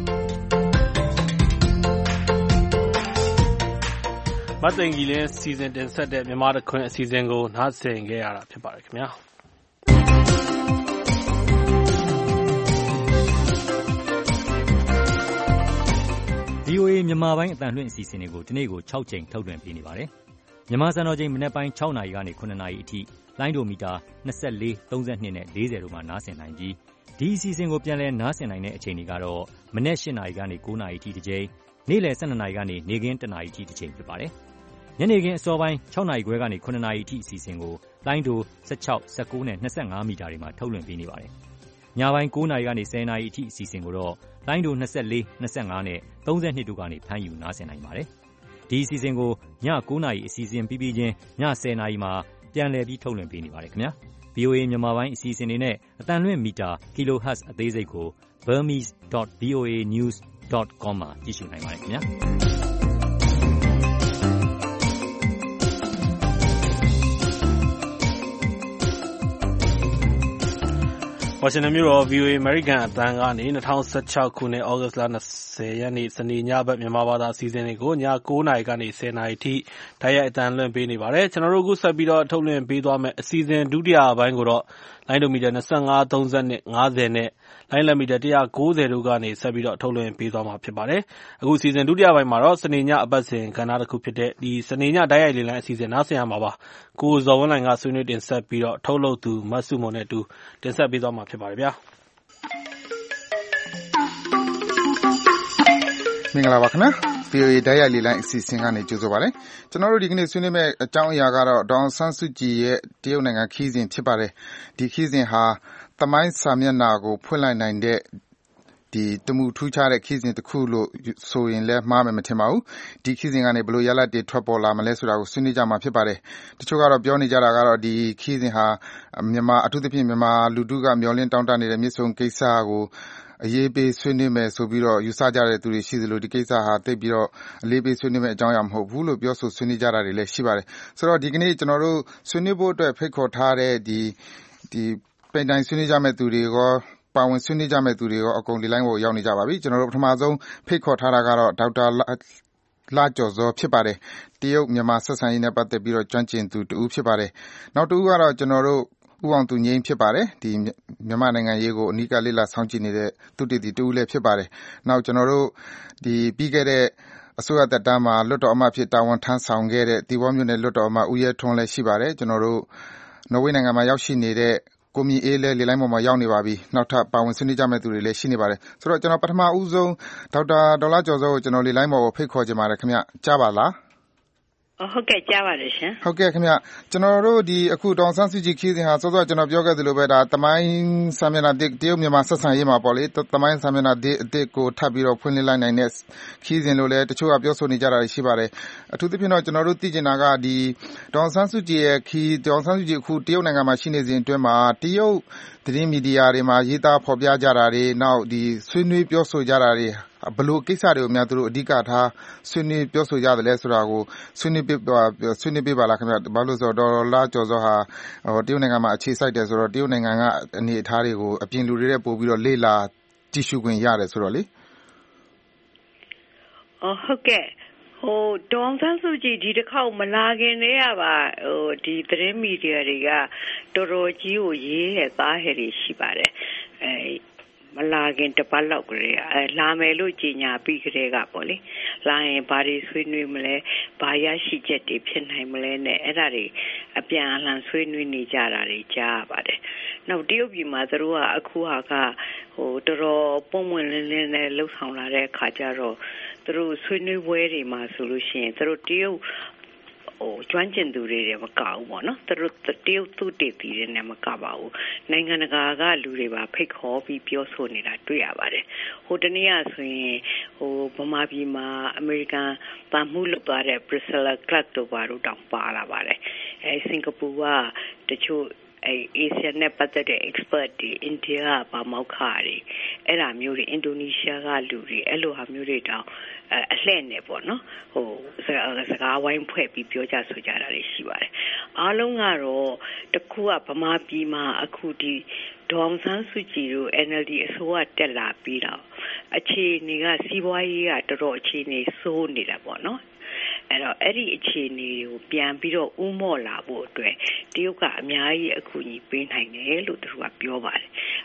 မသိင်ကြီးလင်းစီစဉ်တင်ဆက်တဲ့မြန်မာတခွင်အစီအစဉ်ကိုနားဆင်ခဲ့ရတာဖြစ်ပါတယ်ခင်ဗျာ VOA မြန်မာပိုင်းအသံလွှင့်အစီအစဉ်တွေကိုဒီနေ့ကို6ချိန်ထုတ်လွှင့်ပေးနေပါတယ်။မြန်မာစံတော်ချိန်မနက်ပိုင်း6နာရီကနေ9နာရီအထိလိုင်းဒိုမီတာ24 32နဲ့40တို့မှာနားဆင်နိုင်ပြီးဒီအစီအစဉ်ကိုပြန်လည်နားဆင်နိုင်တဲ့အချိန်တွေကတော့မနက်8နာရီကနေ9နာရီအထိတစ်ချိန်နေ့လယ်12နာရီကနေနေ့ခင်း1နာရီအထိတစ်ချိန်ဖြစ်ပါတယ်ညနေခင်းအစောပိုင်း6နာရီခွဲကနေ9နာရီအထိအစီအစဉ်ကိုလိုင်းဒို16 19နဲ့25မီတာတွေမှာထုတ်လွှင့်ပေးနေပါတယ်ညပိုင်း9နာရီကနေ10နာရီအထိအစီအစဉ်ကိုတော့လိုင်းဒို24 25နဲ့32တို့ကနေဖမ်းယူနားဆင်နိုင်ပါတယ်ဒီအစီအစဉ်ကိုည9နာရီအစီအစဉ်ပြီးပြီးချင်းည10နာရီမှာပြန်လည်ပြီးထုတ်လွှင့်ပေးနေပါတယ်ခင်ဗျာ VOA မြန်မာပိုင်းအစီအစဉ်တွေနဲ့အတန်လွင့်မီတာ kilohertz အသေးစိတ်ကို burmese.voanews.com မှာကြည့်ရှုနိုင်ပါတယ်ခင်ဗျာဝါရှင်တန်မြို့တော် VOA American အသံကနေ2016ခုနှစ်ဩဂတ်လ20ရက်နေ့စနေညဘက်မြန်မာဘာသာအစီအစဉ်တွေကိုည9နာရီကနေ10နာရီထိတိုက်ရိုက်အသံလွှင့်ပေးနေပါတယ်ကျွန်တော်တို့အခုဆက်ပြီးတော့ထုတ်လွှင့်ပေးသွားမယ့်အစီအစဉ်ဒုတိယပိုင်းကိုတော့လိုင်းဒိုမီတာ25 30နဲ့50နဲ့လိုင်းလက်မီတာ190တို့ကနေဆက်ပြီးတော့ထုတ်လွှင့်ပေးသွားမှာဖြစ်ပါတယ်အခုအစီအစဉ်ဒုတိယပိုင်းမှာတော့စနေညအပတ်စဉ်ကဏ္ဍတစ်ခုဖြစ်တဲ့ဒီစနေညတိုက်ရိုက်လေလိုင်းအစီအစဉ်နားဆင်ရမှာပါကိုဇော်ဝင်းလိုင်ကဆွေးနွေးတင်ဆက်ပြီးတော့ထုတ်လုပ်သူမတ်စုမွန်နဲ့အတူတင်ဆက်ပေးသွားမှာဖြစ်ပါတယ်ဗျာမင်္ဂလာပါခင်ဗျာ VOA တိုက်ရိုက်လေလိုင်းအစီအစဉ်ကနေကြိုဆိုပါရစေကျွန်တော်တို့ဒီကနေ့ဆွေးနွေးမယ့်အကြောင်းအရာကတော့ဒေါအောင်ဆန်းစုကြည်ရဲ့တရုတ်နိုင်ငံခီးစဉ်ဖြစ်ပါတယ်ဒီခီးစဉ်ဟာသမိုင်းစာမျက်နှာကိုဖွင့်လိုက်နိုင်တဲ့ဒီတမှုထူးခြားတဲ့ခီးစဉ်တစ်ခုလို့ဆိုရင်လည်းမှားမယ်မထင်ပါဘူးဒီခီးစဉ်ကနေဘယ်လိုရလဒ်တွေထွက်ပေါ်လာမလဲဆိုတာကိုဆွေးနွေးကြမှာဖြစ်ပါတယ်တချို့ကတော့ပြောနေကြတာကတော့ဒီခီးစဉ်ဟာမြန်မာအထူးသဖြင့်မြန်မာလူထုကမျှော်လင့်တောင်းတနေတဲ့မြစ်ဆုံကိစ္စကိုအရေးပေးဆွေးနွေးမယ်ဆိုပြီးတော့ယူဆကြတဲ့သူတွေရှိသလိုဒီကိစ္စဟာတိတ်ပြီးတော့အလေးပေးဆွေးနွေးမယ့်အကြောင်းအရာမဟုတ်ဘူးလို့ပြောဆိုဆွေးနွေးကြတာတွေလည်းရှိပါတယ်ဆိုတော့ဒီကနေ့ကျွန်တော်တို့ဆွေးနွေးဖို့အတွက်ဖိတ်ခေါ်ထားတဲ့ဒီပိန်တိုင်ဆွေးနွေးကြမယ့်သူတွေရောပါဝင်ဆွေးနွေးကြမယ့်သူတွေရောအကုန်ဒီလိုင်းကိုရောက်နေကြပါပြီကျွန်တော်တို့ပထမဆုံးဖိတ်ခေါ်ထားတာကတော့ဒေါက်တာလာကျော်စောဖြစ်ပါတယ်တရုတ်မြန်မာဆက်ဆံရေးနဲ့ပတ်သက်ပြီးတော့ကျွမ်းကျင်သူတူဖြစ်ပါတယ်နောက်တူကတော့ကျွန်တော်တို့ဦးအောင်သူငိမ့်ဖြစ်ပါတယ်ဒီမြန်မာနိုင်ငံရေးကိုအနီးကပ်လေ့လာဆောင်ကြည့်နေတဲ့သူတည်တည်တူလည်းဖြစ်ပါတယ်နောက်ကျွန်တော်တို့ဒီပြီးခဲ့တဲ့အစိုးရတပ်တန်းမှာလွတ်တော်အမတ်ဖြစ်တာဝန်ထမ်းဆောင်ခဲ့တဲ့တီဘောမြို့နယ်လွတ်တော်အမတ်ဦးရဲထွန်းလည်းရှိပါတယ်ကျွန်တော်တို့နော်ဝေးနိုင်ငံမှာရောက်ရှိနေတဲ့ကိုမြင့်အေးလည်းလေလိုင်းပေါ်မှာရောက်နေပါပြီနောက်ထပ်ပါဝင်ဆွေးနွေးကြမယ့်သူတွေလည်းရှိနေပါတယ်ဆိုတော့ကျွန်တော်ပထမဦးဆုံးဒေါက်တာဒေါ်လာကျော်စောကိုကျွန်တော်လေလိုင်းပေါ်ကိုဖိတ်ခေါ်ချင်ပါတယ်ခင်ဗျကြားပါလားဟုတ်ကဲ့ကြားပါတယ်ရှင်ဟုတ်ကဲ့ခင်ဗျကျွန်တော်တို့ဒီအခုဒေါအောင်ဆန်းစုကြည်ခီးစဉ်ဟာစောစောကျွန်တော်ပြောခဲ့သလိုပဲဒါသမိုင်းစာမျက်နှာတရုတ်မြန်မာဆက်ဆံရေးမှာပေါ့လေသမိုင်းစာမျက်နှာအစ်ကိုထပ်ပြီးတော့ဖွင့်လှစ်လိုက်နိုင်တဲ့ခီးစဉ်လို့လည်းတချို့ကပြောဆိုနေကြတာရှိပါတယ်အထူးသဖြင့်တော့ကျွန်တော်တို့သိချင်တာကဒီဒေါအောင်ဆန်းစုကြည်ရဲ့ဒေါအောင်ဆန်းစုကြည်အခုတရုတ်နိုင်ငံမှာရှိနေစဉ်အတွင်းမှာတရုတ်သတင်းမီဒီယာတွေမှာရေးသားဖော်ပြကြတာတွေနောက်ဒီဆွေးနွေးပြောဆိုကြတာတွေဘလို့ကိစ္စတွေကိုများသူတို့အဓိကထားဆွေးနွေးပြောဆိုကြတယ်လဲဆိုတာကိုဆွေးနွေးပေးပါလားခင်ဗျဘာလို့ဆိုတော့ဒေါ်လာကျော်စောဟာတရုတ်နိုင်ငံမှာအခြေစိုက်တယ်ဆိုတော့တရုတ်နိုင်ငံကအနေအထားတွေကိုအပြင်လူတွေနဲ့ပို့ပြီးတော့လေ့လာကြည့်ရှုခွင့်ရတယ်ဆိုတော့လေဟုတ်ကဲ့ဒေါအောင်ဆန်းစုကြည်ဒီတစ်ခေါက်မလာခင်တည်းကပါဒီသတင်းမီဒီယာတွေကတော်တော်ကြီးကိုရေးဟဲ့သားဟဲ့တွေရှိပါတယ်မလာခင်တပတ်လောက်ကလေးလာမယ်လို့ကြေညာပြီးကြတဲ့ကပေါ့လေလာရင်ဘာတွေဆွေးနွေးမလဲဘာရရှိချက်တွေဖြစ်နိုင်မလဲနဲ့အဲ့ဒါတွေအပြန်အလှန်ဆွေးနွေးနေကြတာတွေကြားရပါတယ်နောက်တရုတ်ပြည်မှာသူတို့ကအခုဟာကတော်တော်ပုံမှန်လင်းလင်းနဲ့လှုပ်ဆောင်လာတဲ့အခါကျတော့သူတို့ဆွေးနွေးပွဲတွေမှာဆိုလို့ရှိရင်သူတို့တရုတ်ကျွမ်းကျင်သူတွေမကဘူးပေါ့နော်သူတို့တရုတ်သူတည်တည်နေမကပါဘူးနိုင်ငံတကာကလူတွေပါဖိတ်ခေါ်ပြီးပြောဆိုနေတာတွေ့ရပါတယ်ဟိုတနေ့ကဆိုရင်ဗမာပြည်မှာအမေရိကန်ဗန်မှုလုပ်သွားတဲ့ Priscilla Clark တို့ဘာတို့တောင်ပါလာပါတယ်စင်ကာပူကတချို့Asia နဲ့ပတ်သက်တဲ့ expert တွေ India ကဗမာခါတွေအဲ့ဒါမျိုးတွေ Indonesia ကလူတွေအဲ့လိုဟာမျိုးတွေတောင်အလှည့်နေပေါ့နော်စကားဝိုင်းဖွဲ့ပြီးပြောကြဆိုကြတာတွေရှိပါတယ်အားလုံးကတော့တခုကဗမာပြည်မှာအခုဒီဒေါအောင်ဆန်းစုကြည်တို့ NLD အစိုးရတက်လာပြီးတော့အခြေအနေကစီးပွားရေးကတော်တော်အခြေအနေဆိုးနေတာပေါ့နော်အဲ့တော့အဲ့ဒီအခြေအနေကိုပြန်ပြီးတော့ဥမော့လာဖို့အတွက်တရုတ်ကအများကြီးအကူအညီပေးနိုင်တယ်လို့သူကပြောပါတယ်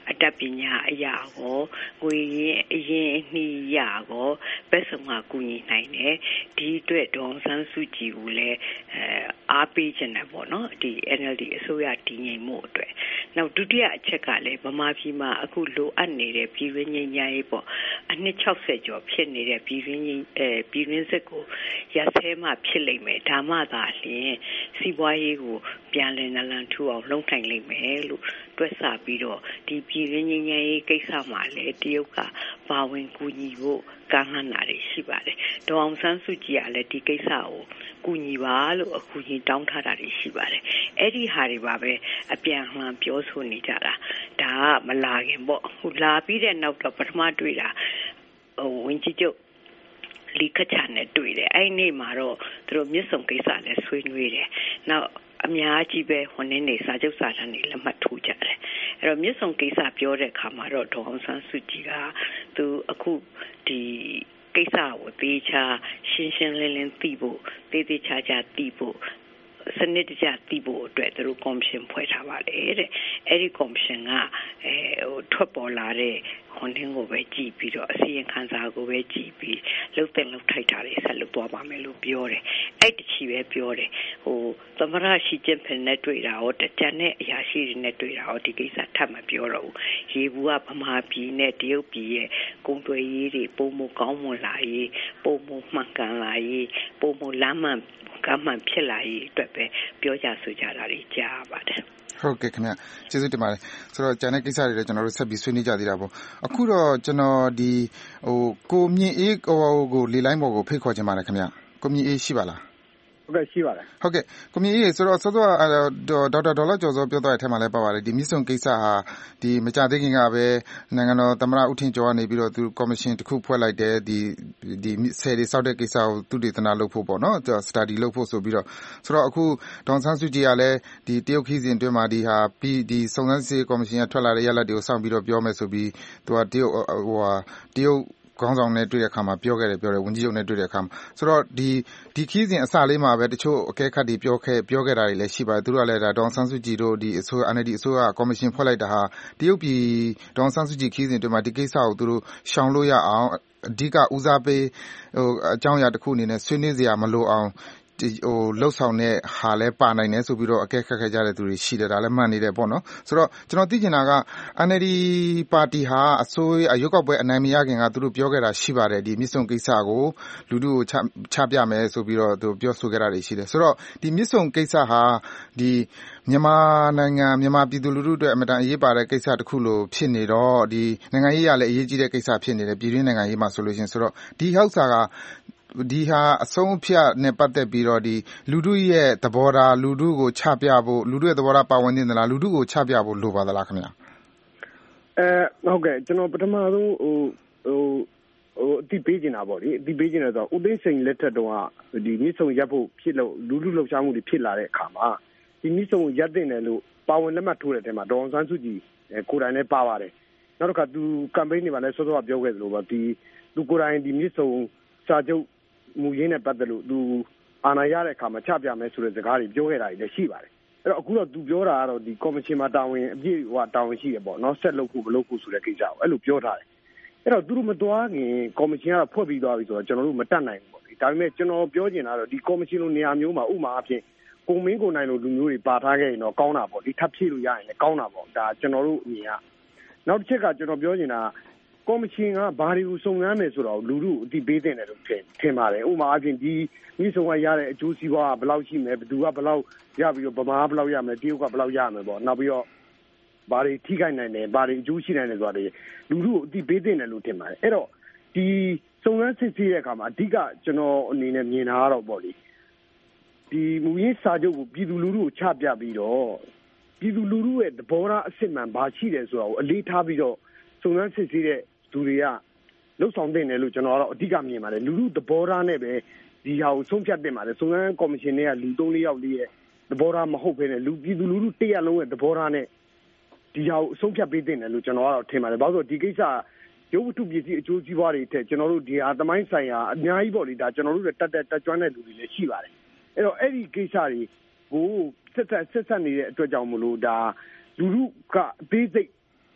အတတ်ပညာအရာကိုငွေရင်းအရင်အနှီးရကိုဘက်ဆောင်ကကူညီနိုင်တယ်ဒီအတွက်ဒေါ်အောင်ဆန်းစုကြည်ကိုလည်းအားပေးခြင်းနဲ့ပေါ့နော်ဒီ NLD အစိုးရတည်ငြိမ်မှုအတွက်နောက်ဒုတိယအချက်ကလည်းဗမာပြည်မှာအခုလိုအပ်နေတဲ့ပြည်တွင်းငြိမ်းချမ်းရေးပေါ့အနှစ်60ကျော်ဖြစ်နေတဲ့ပြည်တွင်းစစ်ကိုရဆဲမှဖြစ်လိမ့်မယ်ဒါမှသာလျှင်စီးပွားရေးကိုပြန်လည်နလန်ထူအောင်လုပ်နိုင်လိမ့်မယ်လို့တွက်ဆပြီးတော့ဒီပြည်တွင်းငြိမ်းချမ်းရေးကိစ္စမှာလည်းတရုတ်ကပါဝင်ကူညီဖို့ကမ်းလှမ်းတာတွေရှိပါတယ်ဒေါ်အောင်ဆန်းစုကြည်ကလည်းဒီကိစ္စကိုကူညီပါလို့အကူအညီတောင်းထားတာတွေရှိပါတယ်အဲ့ဒီဟာတွေပါပဲအပြန်အလှန်ပြောဆိုနေကြတာဒါကမလာခင်ပေါ့ဟိုလာပြီးတဲ့နောက်တော့ပထမတွေ့တာဝင်ကြီးချုပ်လီခချာနဲ့တွေ့တယ်အဲ့နေ့မှာတော့သူတို့မြစ်ဆုံကိစ္စလည်းဆွေးနွေးတယ်နောက်အများကြီးပဲဟိုနေ့နေစာချုပ်စာတမ်းတွေလက်မှတ်ထိုးကြတယ်အဲ့တော့မြစ်ဆုံကိစ္စပြောတဲ့အခါမှာတော့ဒေါ်အောင်ဆန်းစုကြည်ကသူအခုဒီကိစ္စကိုသေချာရှင်းရှင်းလင်းလင်းသိဖို့သေချာသိဖို့စနစ်တကျသိဖို့အတွက်သူတို့ကော်မရှင်ဖွဲ့ထားပါတယ်တဲ့အဲ့ဒီကော်မရှင်ကထွက်ပေါ်လာတဲ့ခွန်တင်းကိုပဲကြည့်ပြီးတော့အစီရင်ခံစာကိုပဲကြည့်ပြီးလှုပ်တဲ့လှုပ်ထိုက်တာတွေဆက်လုပ်သွားပါမယ်လို့ပြောတယ်အဲ့တချီပဲပြောတယ်သမရရှိချင်းဖင်နဲ့တွေ့တာရောတကြံတဲ့အရာရှိတွေနဲ့တွေ့တာရောဒီကိစ္စထပ်မပြောတော့ဘူးရေဘူးကဗမာပြည်နဲ့တရုတ်ပြည်ရဲ့ကုန်သွယ်ရေးတွေပုံမကောင်းမွန်လာရေးပုံမမှန်ကန်လာရေးပုံမလမ်းမှန်ကမှန်ဖြစ်လာရေးအတွက်ပဲပြောကြဆိုကြတာတွေကြားပါတယ်ဟုတ်ကဲ့ခင်ဗျကျေးဇူးတင်ပါတယ်ဆိုတော့ကျန်တဲ့ကိစ္စတွေလည်းကျွန်တော်တို့ဆက်ပြီးဆွေးနွေးကြသေးတာပေါ့အခုတော့ကျွန်တော်ဒီကိုမြင့်အေးကိုလေလိုင်းပေါ်ကိုဖိတ်ခေါ်ချင်ပါတယ်ခင်ဗျကိုမြင့်အေးရှိပါလားဟုတ်ကဲ့ရှိပါတယ်ဟုတ်ကဲ့ကိုမြင့်အေးဆိုတော့စောစောဒေါက်တာဒေါ်လာကျော်စောပြောသွားတဲ့အထက်မှာလည်းပါပါတယ်ဒီမြစ်ဆုံကိစ္စဟာဒီမကြသေးခင်ကပဲနိုင်ငံတော်သမ္မတဦးထင်ကျော်ကနေပြီးတော့သူကော်မရှင်တစ်ခုဖွဲ့လိုက်တယ်ဒီဆယ်တွေစောက်တဲ့ကိစ္စကိုသူတေသနာလုပ်ဖို့ပေါ့နော်စတာဒီလုပ်ဖို့ဆိုပြီးတော့ဆိုတော့အခုဒေါန်ဆန်းစုကြည်ကလည်းဒီတရုတ်ခီးစဉ်အတွင်းမှာဒီဟာပြီးဒီစုံစမ်းစစ်ကော်မရှင်ကထွက်လာတဲ့ရလဒ်တွေကိုစောင့်ပြီးတော့ပြောမယ်ဆိုပြီးသူကတရုတ်ခေါင်းဆောင်နဲ့တွေ့တဲ့အခါမှာပြောတယ်ဝန်ကြီးချုပ်နဲ့တွေ့တဲ့အခါမှာဆိုတော့ဒီခီးစဉ်အစလေးမှာပဲတချို့အကဲခတ်တွေပြောခဲ့တာတွေလည်းရှိပါတယ်သူတို့ကလည်းဒါဒေါန်ဆန်းစုကြည်တို့ဒီအစိုးရ NLD အစိုးရကော်မရှင်ဖွဲ့လိုက်တာဟာတရုတ်ပြည်ဒေါန်ဆန်းစုကြည်ခီးစဉ်အတွင်းမှာဒီကိစ္စကိုသူတို့ရှောင်လို့ရအောင်အဓိကဦးစားပေးအကြောင်းအရာတစ်ခုအနေနဲ့ဆွေးနွေးစရာမလိုအောင်လှုပ်ဆောင်တဲ့ဟာလဲပါနိုင်တယ်ဆိုပြီးတော့အကဲခတ်ခဲ့ကြတဲ့သူတွေရှိတယ်ဒါလည်းမှန်နေတယ်ပေါ့နော်ဆိုတော့ကျွန်တော်သိချင်တာက NLD ပါတီဟာအစိုးရရွေးကောက်ပွဲအနိုင်မရခင်ကသူတို့ပြောခဲ့တာရှိပါတယ်ဒီမြစ်ဆုံကိစ္စကိုလူထုကိုချပြမယ်ဆိုပြီးတော့သူပြောဆိုခဲ့တာတွေရှိတယ်ဆိုတော့ဒီမြစ်ဆုံကိစ္စဟာဒီမြန်မာပြည်သူလူထုအတွက်အမတန်အရေးပါတဲ့ကိစ္စတစ်ခုလိုဖြစ်နေတော့ဒီနိုင်ငံရေးရလည်းအရေးကြီးတဲ့ကိစ္စဖြစ်နေတယ်ပြည်တွင်းနိုင်ငံရေးမှာဆိုလို့ရှိရင်ဆိုတော့ဒီဟောက်စာကဒီဟာအဆုံးအဖြတ်နဲ့ပတ်သက်ပြီးတော့ဒီလူထုရဲ့သဘောထားလူထုကိုချပြဖို့လူထုရဲ့သဘောထားပါဝင်နေသလားလူထုကိုချပြဖို့လိုပါသလားခင်ဗျာဟုတ်ကဲ့ကျွန်တော်ပထမဆုံးအတိပေးနေတာပေါ့လေအတိပေးနေတာဆိုဦးသိန်းစိန်လက်ထက်တုန်းကဒီမြစ်ဆုံရပ်ဖို့ဖြစ်လို့လူထုလှုပ်ရှားမှုတွေဖြစ်လာတဲ့အခါမှာဒီမြစ်ဆုံရပ်တင်တယ်လို့ပါဝင်လက်မှတ်ထိုးတဲ့အထဲမှာဒေါ်အောင်ဆန်းစုကြည်ကိုယ်တိုင်လည်းပါပါတယ်နောက်တစ်ခါသူကမ်ပိန်းတွေမှာလည်းစောစောကပြောခဲ့သလိုပါဒီသူကိုယ်တိုင်ဒီမြစ်ဆုံစာချုပ်မူရင်းနဲ့ပတ်သက်လို့သူအာဏာရတဲ့အခါမှာချပြမယ်ဆိုတဲ့စကားတွေပြောခဲ့တာတွေလည်းရှိပါတယ်အဲ့တော့အခုတော့သူပြောတာကတော့ဒီကော်မရှင်မှာတာဝန်အပြည့်တာဝန်ရှိရပေါ့နော်ဆက်လုပ်ဖို့မလုပ်ဖို့ဆိုတဲ့ကိစ္စကိုအဲ့လိုပြောထားတယ်အဲ့တော့သူတို့မသွားခင်ကော်မရှင်ကတော့ဖွဲ့ပြီးသွားပြီဆိုတော့ကျွန်တော်တို့မတတ်နိုင်ဘူးပေါ့လေဒါပေမဲ့ကျွန်တော်ပြောချင်တာတော့ဒီကော်မရှင်လိုနေရာမျိုးမှာဥပမာအဖြစ်ကိုမင်းကိုနိုင်လိုလူမျိုးတွေပါထားခဲ့ရင်တော့ကောင်းတာပေါ့ဒီထပ်ဖြည့်လို့ရရင်လည်းကောင်းတာပေါ့ဒါကျွန်တော်တို့အမြင်ကနောက်တစ်ချက်ကကျွန်တော်ပြောချင်တာကော်မရှင်ကဘာတွေကိုစုံစမ်းမယ်ဆိုတော့လူထုအသိပေးတဲ့တယ်လို့ထင်ပါတယ်ဥပမာအပြင်ဒီမိဆုံကရတဲ့အကျိုးစီးပွားကဘယ်လောက်ရှိမယ်ဘယ်သူကဘယ်လောက်ရပြီးတော့ဗမာကဘယ်လောက်ရမယ်တရုတ်ကဘယ်လောက်ရမယ်ပေါ့နောက်ပြီးတော့ဘာတွေထိခိုက်နိုင်တယ်ဘာတွေအကျိုးရှိနိုင်တယ်ဆိုတာတွေလူထုကိုအသိပေးတဲ့တယ်လို့ထင်ပါတယ်အဲ့တော့ဒီစုံစမ်းစစ်ဆေးတဲ့အခါမှာအဓိကကျွန်တော်အနေနဲ့မြင်တာကတော့ပေါ့လေဒီမူရင်းစာချုပ်ကိုပြည်သူလူထုကိုချပြပြီးတော့ပြည်သူလူထုရဲ့သဘောထားအစစ်မှန်ဘာရှိတယ်ဆိုတာကိုအလေးထားပြီးတော့စုံစမ်းစစ်ဆေးတဲ့သူတွေကလှုပ်ဆောင်တဲ့တယ်လို့ကျွန်တော်ကတော့အဓိကမြင်ပါတယ်လူထုသဘောထားနဲ့ပဲဒီဟာကိုဆုံးဖြတ်တင်ပါတယ်စုံစမ်းကော်မရှင်တွေကလူ3-4ယောက်လေးရဲ့သဘောထားမဟုတ်ဘဲနဲ့လူပြည်သူလူထုတရက်လုံးရဲ့သဘောထားနဲ့ဒီဟာကိုဆုံးဖြတ်ပေးတင်တယ်လို့ကျွန်တော်ကတော့ထင်ပါတယ်ဘာလို့ဆိုဒီကိစ္စရုပ်ဝတ္ထုပစ္စည်းအကျိုးစီးပွားတွေထက်ကျွန်တော်တို့ဒီဟာသမိုင်းဆိုင်ရာအများကြီးပေါ့လေဒါကျွန်တော်တို့တက်ကြွတဲ့လူတွေလည်းရှိပါတယ်အဲ့တော့အဲ့ဒီကိစ္စတွေကိုဆက်နေတဲ့အတွက်ကြောင့်မလို့ဒါလူထုကအသေးစိတ်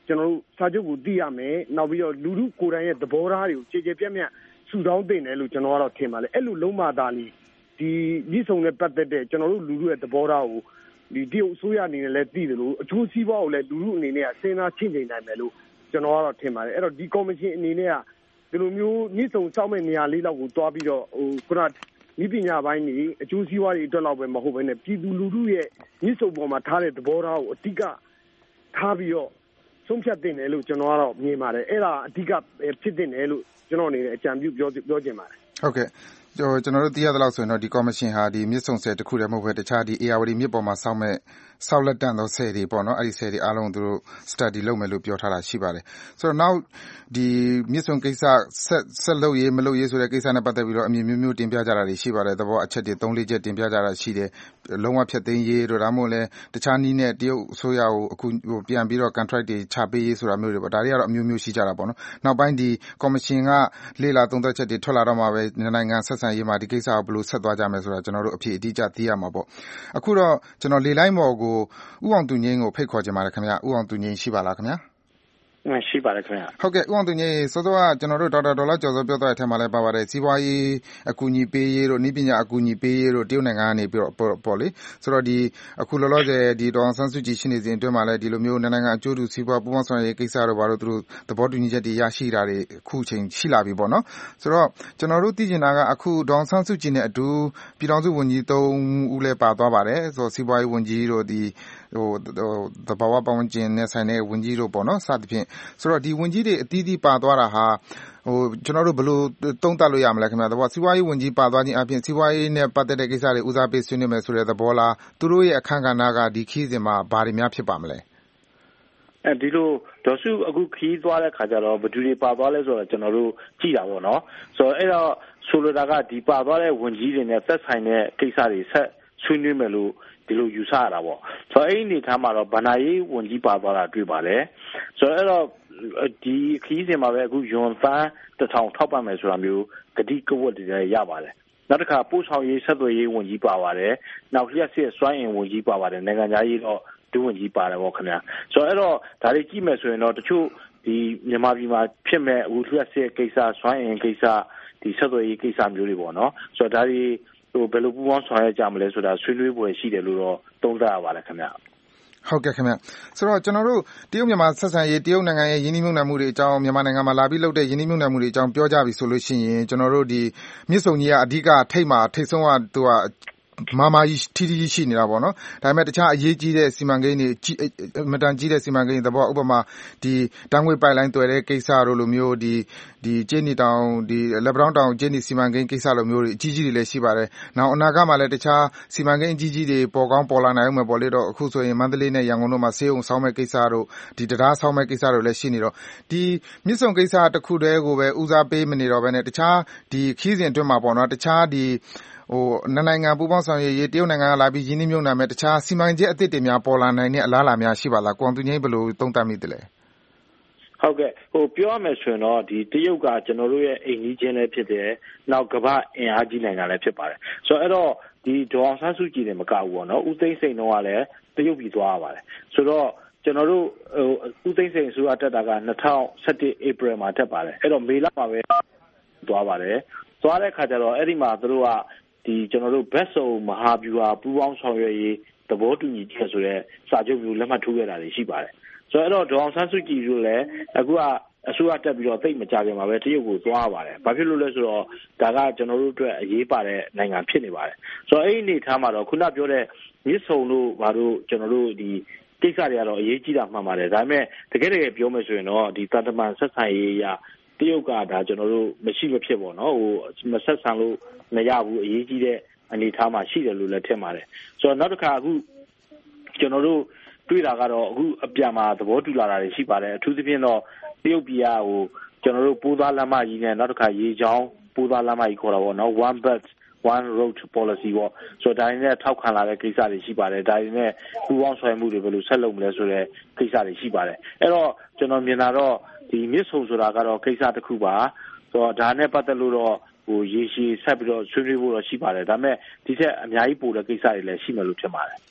ကျွန်တော်တို့စာချုပ်ကိုသိရမယ်နောက်ပြီးတော့လူထုကိုယ်တိုင်ရဲ့သဘောထားတွေကိုကြည်ကြဲပြန့်ပြန့်ဆူတောင်းတင်တယ်လို့ကျွန်တော်ကတော့ထင်ပါတယ်အဲ့လိုလုံးမသားလေးဒီမြစ်ဆုံနဲ့ပတ်သက်တဲ့ကျွန်တော်တို့လူထုရဲ့သဘောထားကိုဒီတရုတ်အစိုးရအနေနဲ့လည်းသိတယ်လို့အကျိုးစီးပွားကိုလည်းလူထုအနေနဲ့စဉ်းစားချင့်ချိန်နိုင်မယ်လို့ကျွန်တော်ကတော့ထင်ပါတယ်အဲ့တော့ဒီကော်မရှင်အနေနဲ့ကဒီလိုမျိုးမြစ်ဆုံစောက်မဲ့နေရာလေးလောက်ကိုတွားပြီးတော့ခုနဤပညာပိုင်းတွေအကျိုးစီးပွားတွေအတွက်လောက်ပဲမဟုတ်ဘဲနဲ့ပြည်သူလူထုရဲ့မြစ်ဆုံပေါ်မှာထားတဲ့သဘောထားကိုအတိကထားပြီးတော့ဆုံးဖြတ်တင်တယ်လို့ကျွန်တော်ကတော့မြင်ပါတယ်အဲ့ဒါအဓိကဖြစ်တင်တယ်လို့ကျွန်တော်အနေနဲ့အကြံပြုပြောချင်ပါတယ်ဟုတ်ကဲ့ကျွန်တော်တို့သိရသလောက်ဆိုရင်တော့ဒီကော်မရှင်ဟာဒီမြစ်ဆုံဆည်တစ်ခုတည်းမဟုတ်ဘဲတခြားဒီ ARD မြစ်ပေါ်မှာစောက်လက်တန့်သောဆည်တွေပေါ့နော်အဲ့ဒီဆည်တွေအားလုံးသူတို့ study လုပ်မယ်လို့ပြောထားတာရှိပါတယ်ဆိုတော့နောက်ဒီမြစ်ဆုံကိစ္စဆက်လုပ်ရေးမလုပ်ရေးဆိုတဲ့ကိစ္စနဲ့ပတ်သက်ပြီးတော့အမြင်မျိုးတင်ပြကြတာတွေရှိပါတယ်သဘောအချက်တွေ 3-4 ချက်တင်ပြကြတာရှိတယ်လုံးဝဖြတ်သိမ်းရေးတို့ဒါမှမဟုတ်လဲတခြားနည်းနဲ့တရုတ်အစိုးရကိုအခုပြန်ပြီးတော့ contract တွေချပေးရေးဆိုတာမျိုးတွေပေါ့ဒါတွေကတော့အမျိုးရှိကြတာပေါ့နော်နောက်ပိုင်းဒီကော်မရှင်ကလေ့လာသုံးသပ်ချက်တွေထွက်လာတော့မှပဲနိုင်ငံဆက်ဆံရေးမှာဒီကိစ္စကိုဘယ်လိုဆက်သွားကြမယ်ဆိုတာကျွန်တော်တို့အဖြစ်အတိအကျသိရမှာပေါ့အခုတော့ကျွန်တော်လေလိုင်းမော်ကိုဦးအောင်သူငိမ့်ကိုဖိတ်ခေါ်ချင်ပါတယ်ခင်ဗျဦးအောင်သူငိမ့်ရှိပါလားခင်ဗျာရှိပါတယ်ခင်ဗျဟုတ်ကဲ့ဦးအောင်သူငိမ့်စောစောကကျွန်တော်တို့ဒေါက်တာဒေါ်လာကျော်စောပြောသွားတဲ့အထက်မှာလည်းပါပါတယ်စီးပွားရေးအကူအညီပေးရေးတို့နည်းပညာအကူအညီပေးရေးတို့တရုတ်နိုင်ငံကနေပြီးတော့ပေါ့လေဆိုတော့ဒီအခုလောလောဆယ်ဒီဒေါ်အောင်ဆန်းစုကြည်ရှိနေစဉ်အတွင်းမှာလည်းဒီလိုမျိုးနိုင်ငံအကျိုးတူစီးပွားပူးပေါင်းဆောင်ရွက်ရေးကိစ္စတို့ဘာလို့သူတို့သဘောတူညီချက်တွေရရှိတာတွေအခုချိန်ရှိလာပြီပေါ့နော်ဆိုတော့ကျွန်တော်တို့သိချင်တာကအခုဒေါ်အောင်ဆန်းစုကြည်နဲ့အတူပြည်ထောင်စုဝန်ကြီး3ဦးလည်းပါသွားပါတယ်ဆိုတော့စီးပွားရေးဝန်ကြီးတို့ဒီသဘာဝပတ်ဝန်းကျင်နဲ့ဆိုင်တဲ့ဝန်ကြီးတို့ပေါ့နော်စသဖြင့်ဆိုတော့ဒီဝန်ကြီးတွေအသီးသီးပါသွားတာဟာကျွန်တော်တို့ဘယ်လိုသုံးသပ်လို့ရမလဲခင်ဗျာသဘောစီးပွားရေးဝန်ကြီးပါသွားခြင်းအပြင်စီးပွားရေးနဲ့ပတ်သက်တဲ့ကိစ္စတွေဦးစားပေးဆွေးနွေးမယ်ဆိုတဲ့သဘောလားသူတို့ရဲ့အခမ်းကဏ္ဍကဒီခီးစဉ်မှာဘာတွေများဖြစ်ပါမလဲဒီလိုဒေါ်စုအခုခီးသွားတဲ့ခါကျတော့ဘယ်သူတွေပါသွားလဲဆိုတော့ကျွန်တော်တို့ကြည့်တာပေါ့နော်ဆိုတော့အဲ့တော့ဆိုလိုတာကဒီပါသွားတဲ့ဝန်ကြီးတွေနဲ့သက်ဆိုင်တဲ့ကိစ္စတွေဆက်ဆွေးနွေးမယ်လို့ဒီလိုယူဆရတာပေါ့ဆိုတော့အဲ့ဒီအနေထားမှာတော့ဗဏ္ဍာရေးဝန်ကြီးပါသွားတာတွေ့ပါတယ်ဆိုတော့အဲ့တော့ဒီခီးစဉ်မှာပဲအခုယွန်သန်း1000ထောက်ပံ့မယ်ဆိုတာမျိုးဂတိကဝတ်တွေရပါတယ်နောက်တစ်ခါပို့ဆောင်ရေးဆက်သွယ်ရေးဝန်ကြီးပါပါတယ်နောက်လျှက်စစ်စွမ်းအင်ဝန်ကြီးပါပါတယ်နိုင်ငံသားရေးတော့ဒုဝန်ကြီးပါတယ်ပေါ့ခင်ဗျာဆိုတော့အဲ့တော့ဒါတွေကြည့်မယ်ဆိုရင်တော့တချို့ဒီမြန်မာပြည်မှာဖြစ်မဲ့အခုလျှက်စစ်ကိစ္စစွမ်းအင်ကိစ္စဒီဆက်သွယ်ရေးကိစ္စမျိုးတွေပေါ့နော်ဆိုတော့ဒါတွေဘယ်လိုပူးပေါင်းဆောင်ရွက်ကြမလဲဆိုတာဆွေးနွေးပွဲရှိတယ်လို့တော့သုံးသပ်ရပါတယ်ခင်ဗျာဟုတ်ကဲ့ခင်ဗျဆိုတော့ကျွန်တော်တို့တရုတ်မြန်မာဆက်ဆံရေးတရုတ်နိုင်ငံရဲ့ယင်းနှိမ့်မြုပ်နှံမှုတွေအကြောင်းမြန်မာနိုင်ငံမှာလာပြီးလုပ်တဲ့ယင်းနှိမ့်မြုပ်နှံမှုတွေအကြောင်းပြောကြပြီဆိုလို့ရှိရင်ကျွန်တော်တို့ဒီမြစ်ဆုံကြီးကအဓိကထိတ်ဆုံးကသူကမာကြီးထီရှိနေတာပေါ့နော်ဒါပေမဲ့တခြားအရေးကြီးတဲ့စီမံကိန်းတွေမတန်ကြီးတဲ့စီမံကိန်းသဘောဥပမာဒီတန်းငွေပိုက်လိုင်းတွေ့တဲ့ကိစ္စတို့လိုမျိုးဒီကျေးနီတောင်ဒီလက်ပတောင်းတောင်ကျေးနီစီမံကိန်းကိစ္စလိုမျိုးတွေအကြီးကြီးတွေလည်းရှိပါတယ်နောက်အနာဂတ်မှာလည်းတခြားစီမံကိန်းအကြီးကြီးတွေပေါ်ကောင်းပေါ်လာနိုင်အောင်ပေါ့လေတော့အခုဆိုရင်မန္တလေးနဲ့ရန်ကုန်တို့မှာဆေးရုံဆောင်းမဲ့ကိစ္စတို့ဒီတရားဆောင်းမဲ့ကိစ္စတို့လည်းရှိနေတော့ဒီမြစ်ဆုံကိစ္စတစ်ခုတည်းကိုပဲဦးစားပေးမနေတော့ဘဲနဲ့တခြားဒီခီးစဉ်အတွင်းမှာပေါ့နော်တခြားဒီနိုင်ငံပူးပေါင်းဆောင်ရွက်ရေးတရုတ်နိုင်ငံကလာပြီးရင်းနှီးမြှုပ်နှံမဲ့တခြားစီမံချက်အသစ်တွေများပေါ်လာနိုင်တဲ့အလားအလာများရှိပါလားကွန်သူငိမ့်ဘယ်လိုသုံးသပ်မိသလဲဟုတ်ကဲ့ပြောရမယ်ဆိုရင်တော့ဒီတရုတ်ကကျွန်တော်တို့ရဲ့အိမ်ကြီးချင်းလည်းဖြစ်တယ်နောက်ကမ္ဘာအင်အားကြီးနိုင်ငံလည်းဖြစ်ပါတယ်ဆိုတော့အဲ့တော့ဒီဒေါ်အောင်ဆန်းစုကြည်တွေမကဘူးပေါ့နော်ဦးသိန်းစိန်တော့ကလည်းတရုတ်ပြည်သွားရပါတယ်ဆိုတော့ကျွန်တော်တို့ဦးသိန်းစိန်အစိုးရတက်တာက2017 April မှာတက်ပါတယ်အဲ့တော့မေလမှာပဲသွားပါတယ်သွားတဲ့ခါကျတော့အဲ့ဒီမှာသူတို့ကဒီကျွန်တော်တို့ဘက်စုံမဟာဗျူဟာပူးပေါင်းဆောင်ရွက်ရေးသဘောတူညီချက်ဆိုတဲ့စာချုပ်မျိုးလက်မှတ်ထိုးခဲ့တာတွေရှိပါတယ်ဆိုတော့အဲ့တော့ဒေါ်အောင်ဆန်းစုကြည်တို့လည်းအခုကအစိုးရတက်ပြီးတော့သိမကြခင်မှာပဲတရုတ်ကိုသွားပါတယ်ဘာဖြစ်လို့လဲဆိုတော့ဒါကကျွန်တော်တို့အတွက်အရေးပါတဲ့နိုင်ငံဖြစ်နေပါတယ်ဆိုတော့အဲ့ဒီအနေထားမှာတော့ခုနပြောတဲ့မြစ်ဆုံတို့ဘာလို့ကျွန်တော်တို့ဒီကိစ္စတွေကတော့အရေးကြီးတာမှန်ပါတယ်ဒါပေမဲ့တကယ်ပြောမယ်ဆိုရင်တော့ဒီတာတမန်ဆက်ဆံရေးအရတရုတ်ကဒါကျွန်တော်တို့မရှိမဖြစ်ပေါ့နော်မဆက်ဆံလို့မရဘူးအရေးကြီးတဲ့အနေအထားမှာရှိတယ်လို့လည်းထင်ပါတယ်ဆိုတော့နောက်တစ်ခါအခုကျွန်တော်တို့တွေ့တာကတော့အခုအပြန်မှာသဘောတူလာတာတွေရှိပါတယ်အထူးသဖြင့်တော့တရုတ်ပြည်ကကျွန်တော်တို့ပိုးသားလမ်းမကြီးနဲ့နောက်တစ်ခါရေချောင်းပိုးသားလမ်းမကြီးခေါ်တာပေါ့နော် one belt one road policy ပေါ့ဆိုတော့ဒါနဲ့ထောက်ခံလာတဲ့ကိစ္စတွေရှိပါတယ်ဒါတွေနဲ့ပူးပေါင်းဆောင်ရွက်မှုတွေဘယ်လိုဆက်လုပ်မလဲဆိုတဲ့ကိစ္စတွေရှိပါတယ်အဲ့တော့ကျွန်တော်မြင်တာတော့ဒီမြစ်ဆုံဆိုတာကတော့ကိစ္စတစ်ခုပါဆိုတော့ဒါနဲ့ပတ်သက်လို့တော့ရေရှည်ဆက်ပြီးတော့ဆွေးနွေးဖို့တော့ရှိပါတယ်ဒါပေမဲ့ဒီထက်အများကြီးပိုတဲ့ကိစ္စတွေလည်းရှိမယ်လို့ထင်ပါတယ်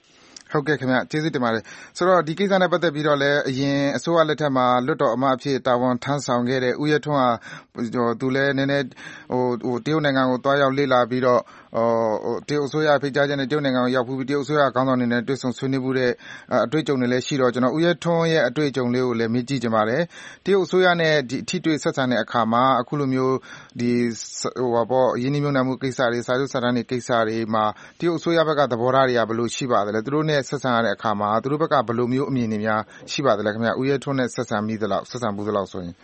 ဟုတ်ကဲ့ခင်ဗျကျေးဇူးတင်ပါတယ်ဆိုတော့ဒီကိစ္စနဲ့ပတ်သက်ပြီးတော့လည်းအရင်အစိုးရလက်ထက်မှာလွတ်တော်အမတ်အဖြစ်တာဝန်ထမ်းဆောင်ခဲ့တဲ့ဦးရဲထွန်းဟာသူလည်းနည်းနည်းတရုတ်နိုင်ငံကိုတွားရောက်လေ့လာပြီးတော့တရုတ်အစိုးရဖိတ်ကြားချက်နဲ့တရုတ်နိုင်ငံကိုရောက်ပြီးတရုတ်အစိုးရခေါင်းဆောင်တွေနဲ့တွေ့ဆုံဆွေးနွေးမှုတဲ့အတွေ့အကြုံတွေလည်းရှိတော့ကျွန်တော်ဦးရဲထွန်းရဲ့အတွေ့အကြုံလေးကိုလည်းမေးကြည့်ချင်ပါတယ်တရုတ်အစိုးရနဲ့ဒီအထီးတွေ့ဆက်ဆံတဲ့အခါမှာအခုလိုမျိုးဒီရင်းနှီးမြှုပ်နှံမှုကိစ္စတွေစာချုပ်စာတမ်းတွေကိစ္စတွေမှာတရုတ်အစိုးရဘက်ကသဘောထားတွေကဘယ်လိုရှိပါသလဲသူတို့နဲ့ဆက်ဆံရတဲ့အခါမှာသူတို့ဘက်ကဘယ်လိုမျိုးအမြင်တွေများရှိပါသလဲခင်ဗျဦးရဲထွန်းနဲ့ဆက်ဆံမှုသလောက်ဆိုရင်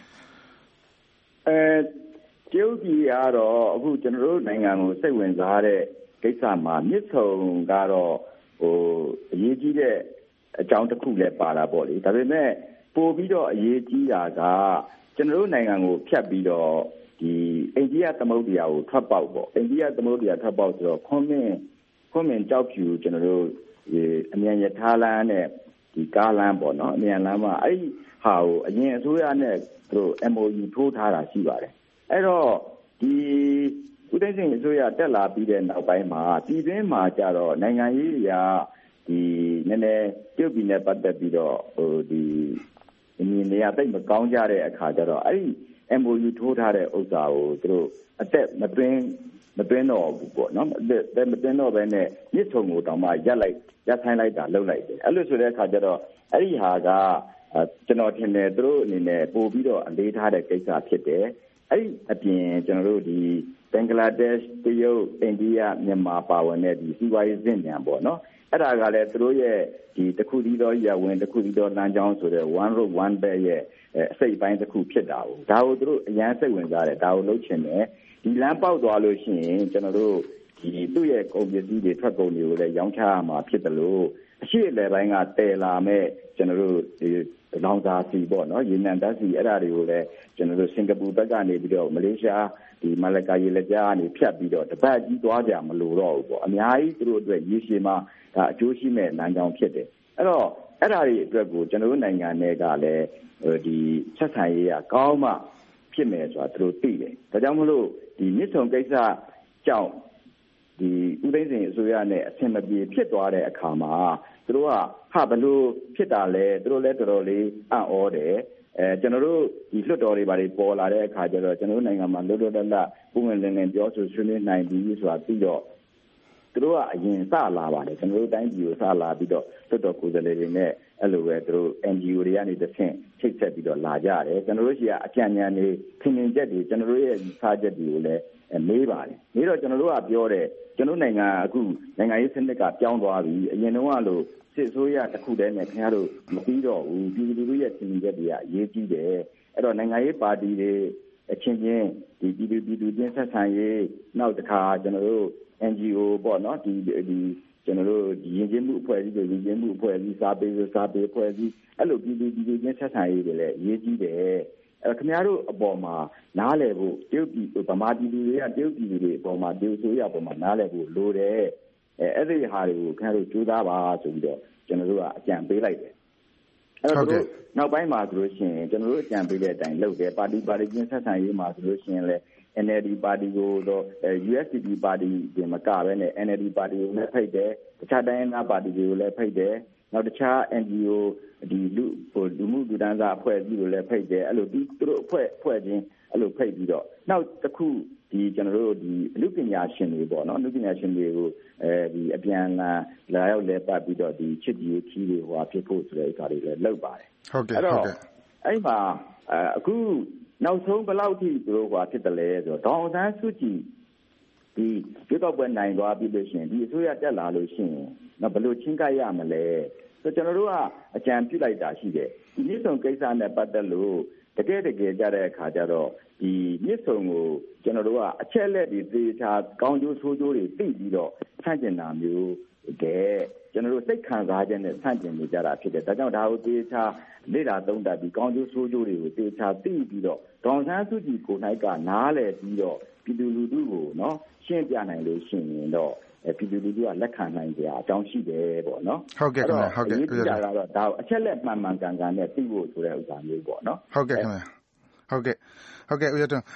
တရုတ်ပြည်ကတော့အခုကျွန်တော်တို့နိုင်ငံကိုစိတ်ဝင်စားတဲ့ကိစ္စမှာမြစ်ဆုံကတော့အရေးကြီးတဲ့အကြောင်းတစ်ခုလည်းပါတာပေါ့လေဒါပေမဲ့ပို့ပြီးတော့အရေးကြီးတာကကျွန်တော်တို့နိုင်ငံကိုဖြတ်ပြီးတော့ဒီအိန္ဒိယသမုဒ္ဒရာကိုထွက်ပေါက်ပေါ့အိန္ဒိယသမုဒ္ဒရာထွက်ပေါက်ဆိုတော့ခွန်းမင်ကြောက်ဖြူကျွန်တော်တို့အမြန်ရထားလမ်းနဲ့ဒီကားလမ်းပေါ့နော်အမြန်လမ်းမှာအဲ့ဒီဟာကိုအရင်အစိုးရနဲ့သူတို့ MOU ထိုးထားတာရှိပါတယ်အဲ့တော့ဒီဦးသိန်းစိန်အစိုးရတက်လာပြီးတဲ့နောက်ပိုင်းမှာပြည်တွင်းမှာကြတော့နိုင်ငံရေးအရာဒီနည်းနည်းတရုတ်ပြည်နဲ့ပတ်သက်ပြီးတော့ဒီအမြင်တွေကတိတ်မကောင်းကြတဲ့အခါကျတော့အဲ့ဒီ MOU ထိုးထားတဲ့ဥစ္စာကိုသူတို့အသက်မသွင်းတော့ဘူးပေါ့နော်မသွင်းတော့ဘဲနဲ့မြစ်ဆုံကိုတောင်မှရပ်ဆိုင်လိုက်တာလုပ်လိုက်တယ်အဲ့လိုဆိုတဲ့အခါကျတော့အဲ့ဒီဟာကကျွန်တော်ထင်တယ်သူတို့အနေနဲ့ပို့ပြီးတော့အလေးထားတဲ့ကိစ္စဖြစ်တယ်အဲ့ဒီအပြင်ကျွန်တော်တို့ဒီဘင်္ဂလားဒေ့ရှ်တရုတ်အိန္ဒိယမြန်မာပါဝင်တဲ့ဒီစီးပွားရေးစင်ကြံပေါ့နော်အဲ့ဒါကလည်းသူတို့ရဲ့ဒီတစ်ခုတည်းသောရဝင်တစ်ခုတည်းသောလမ်းကြောင်းဆိုတဲ့ one road one belt ရဲ့အစိတ်ပိုင်းတစ်ခုဖြစ်တာကိုဒါကိုသူတို့အရန်စိတ်ဝင်စားတယ်ဒါကိုလုပ်ချင်တယ်ဒီလမ်းပေါက်သွားလို့ရှိရင်ကျွန်တော်တို့ဒီသူ့ရဲ့ကုန်ပစ္စည်းတွေထွက်ကုန်တွေကိုလည်းရောင်းချရမှာဖြစ်တယ်လို့အရှိအလယ်ပိုင်းကတည်လာမဲ့ကျွန်တော်တို့ဒီလောင်စာစီပေါ့နော်ရေနံဓာတ်စီအဲ့ဒါတွေကိုလည်းကျွန်တော်တို့စင်ကာပူဘက်ကနေပြီးတော့မလေးရှားဒီမလာကာရေလက်ကြားကနေဖြတ်ပြီးတော့တပတ်ကြီးသွားကြမလို့တော့ဘူးပေါ့အများကြီးသူတို့အတွက်ရေရှည်မှာဒါအကျိုးရှိမဲ့လမ်းကြောင်းဖြစ်တယ်အဲ့တော့အဲ့ဒါတွေအတွက်ကိုကျွန်တော်တို့နိုင်ငံတွေကလည်းဒီဆက်ဆံရေးကကောင်းမှဖြစ်မယ်ဆိုတာသူတို့သိတယ်ဒါကြောင့်မလို့ဒီမြစ်ဆုံကိစ္စကြောင့်ဒီဦးသိန်းစိန်အစိုးရနဲ့အဆင်မပြေဖြစ်သွားတဲ့အခါမှာသူတို့ကဘယ်လိုဖြစ်တာလဲသူတို့လည်းတော်တော်လေးအံ့ဩတယ်ကျွန်တော်တို့ဒီလွှတ်တော်တွေဘာတွေပေါ်လာတဲ့အခါကျတော့ကျွန်တော်တို့နိုင်ငံမှာလွတ်လွတ်လပ်လပ်ပုံမှန်လင်းလင်းပြောဆိုဆွေးနွေးနိုင်ပြီးဆိုတာပြီးတော့သူတို့ကအရင်စလာပါတယ်ကျွန်တော်တို့တိုင်းပြည်ကိုစလာပြီးတော့လွှတ်တော်ကိုယ်စားလှယ်တွေနဲ့အဲ့လိုပဲသူတို့ NGO တွေကနေတစ်ဆင့်ချိတ်ဆက်ပြီးတော့လာကြတယ်ကျွန်တော်တို့ရှိကအကြံဉာဏ်တွေထင်မြင်ချက်တွေကျွန်တော်တို့ရဲ့စာချက်တွေကိုလည်းမေးပါတယ်မေးတော့ကျွန်တော်တို့ကပြောတယ်ကျွန်တော်နိုင်ငံအခုနိုင်ငံရေးစနစ်ကပြောင်းသွားပြီအရင်တုန်းကလို့စစ်ဆိုးရတစ်ခုတည်းနဲ့ခင်ဗျားတို့မပြီးတော့ဘူးပြည်သူလူထုရဲ့ထင်မြင်ချက်တွေကအရေးကြီးတယ်အဲ့တော့နိုင်ငံရေးပါတီတွေအချင်းချင်းဒီပြည်သူချင်းဆက်ဆံရေးနောက်တစ်ခါကျွန်တော်တို့ NGO ပေါ့နော်ဒီကျွန်တော်တို့ဒီရင်းချင်းမှုအဖွဲ့အစည်းတွေရင်းချင်းမှုအဖွဲ့အစည်းစာပေအဖွဲ့အစည်းအဲ့လိုပြည်သူချင်းဆက်ဆံရေးတွေလည်းအရေးကြီးတယ်ခင်ဗျားတို့အပေါ်မှာနားလည်ဖို့တရုတ်ပြည်ဗမာပြည်သူတွေကတရုတ်ပြည်တွေအပေါ်မှာတရုတ်ဆိုရအပေါ်မှာနားလည်ဖို့လိုတယ်အဲ့ဒီဟာတွေကိုခင်ဗျားတို့ကြိုးစားပါဆိုပြီးတော့ကျွန်တော်တို့ကအကြံပေးလိုက်တယ်အဲ့တော့တို့နောက်ပိုင်းမှာဆိုလို့ရှိရင်ကျွန်တော်တို့အကြံပေးတဲ့အတိုင်းလုပ်တယ်ပါတီချင်းဆက်ဆံရေးမှာဆိုလို့ရှိရင်လည်းNLD ပါတီကိုတော့ USDP ပါတီပြင်မကပဲနဲ့ NLD ပါတီကိုလည်းဖိတ်တယ်တခြားတိုင်းရင်းသားပါတီတွေကိုလည်းဖိတ်တယ်နောက်တခြား NGO ဒီလူမှုဒုတန်းစားအဖွဲ့အစည်းကိုလည်းဖိတ်တယ်အဲ့လိုသူတို့အဖွဲ့ချင်းအဲ့လိုဖိတ်ပြီးတော့နောက်တစ်ခုဒီကျွန်တော်တို့ဒီအမှုပညာရှင်တွေပေါ့နော်အမှုပညာရှင်တွေကိုဒီအပြန်လာရောက်လဲပတ်ပြီးတော့ဒီချစ်ကြည်ခီးတွေဟိုဖြစ်ဖို့ဆိုတဲ့ဥစ္စာတွေလည်းလုပ်ပါတယ်ဟုတ်ကဲ့အဲ့တော့အဲ့မှာအခုနောက်ဆုံးဘယ်လောက်ထိသူတို့ဖြစ်တယ်လဲဆိုတော့ဒေါအောင်ဆန်းစုကြည်ဒီရွေးကောက်ပွဲနိုင်သွားပြီလို့ရှိရင်ဒီအစိုးရတက်လာလို့ရှိရင်ဘယ်လိုချင်းကပ်ရမလဲဆိုကျွန်တော်တို့ကအကြံပြုလိုက်တာရှိတယ်ဒီမြစ်ဆုံကိစ္စနဲ့ပတ်သက်လို့တကယ်ကြတဲ့အခါကျတော့ဒီမြစ်ဆုံကိုကျွန်တော်တို့ကအချက်လက်တွေသေချာကောင်းကျိုးဆိုးကျိုးတွေသိပြီးတော့ဆန့်ကျင်တာမျိုးတဲ့ကျွန်တော်တို့စိတ်ခံစားချက်နဲ့ဆန့်ကျင်နေကြတာဖြစ်တယ်ဒါကြောင့်ဒါကိုသေချာလေ့လာသုံးသပ်ပြီးကောင်းကျိုးဆိုးကျိုးတွေကိုသေချာသိပြီးတော့ဒေါအောင်ဆန်းစုကြည်ကိုယ်၌ကနားလည်ပြီးတော့ပြည်သူလူထုကိုနော်ရှင်းပြနိုင်လို့ရှိရင်တော့ပြည်သူလူထုကလက်ခံနိုင်ကြအကြောင်းရှိတယ်ပေါ့နော်ဟုတ်ကဲ့ခင်ဗျဟုတ်ကဲ့ဒီကြတာတော့ဒါအချက်လက်မှန်ကန်နဲ့သိဖို့ဆိုတဲ့ဥစ္စာမျိုးပေါ့နော်ဟုတ်ကဲ့ခင်ဗျဟုတ်ကဲ့ဦးရထွန်း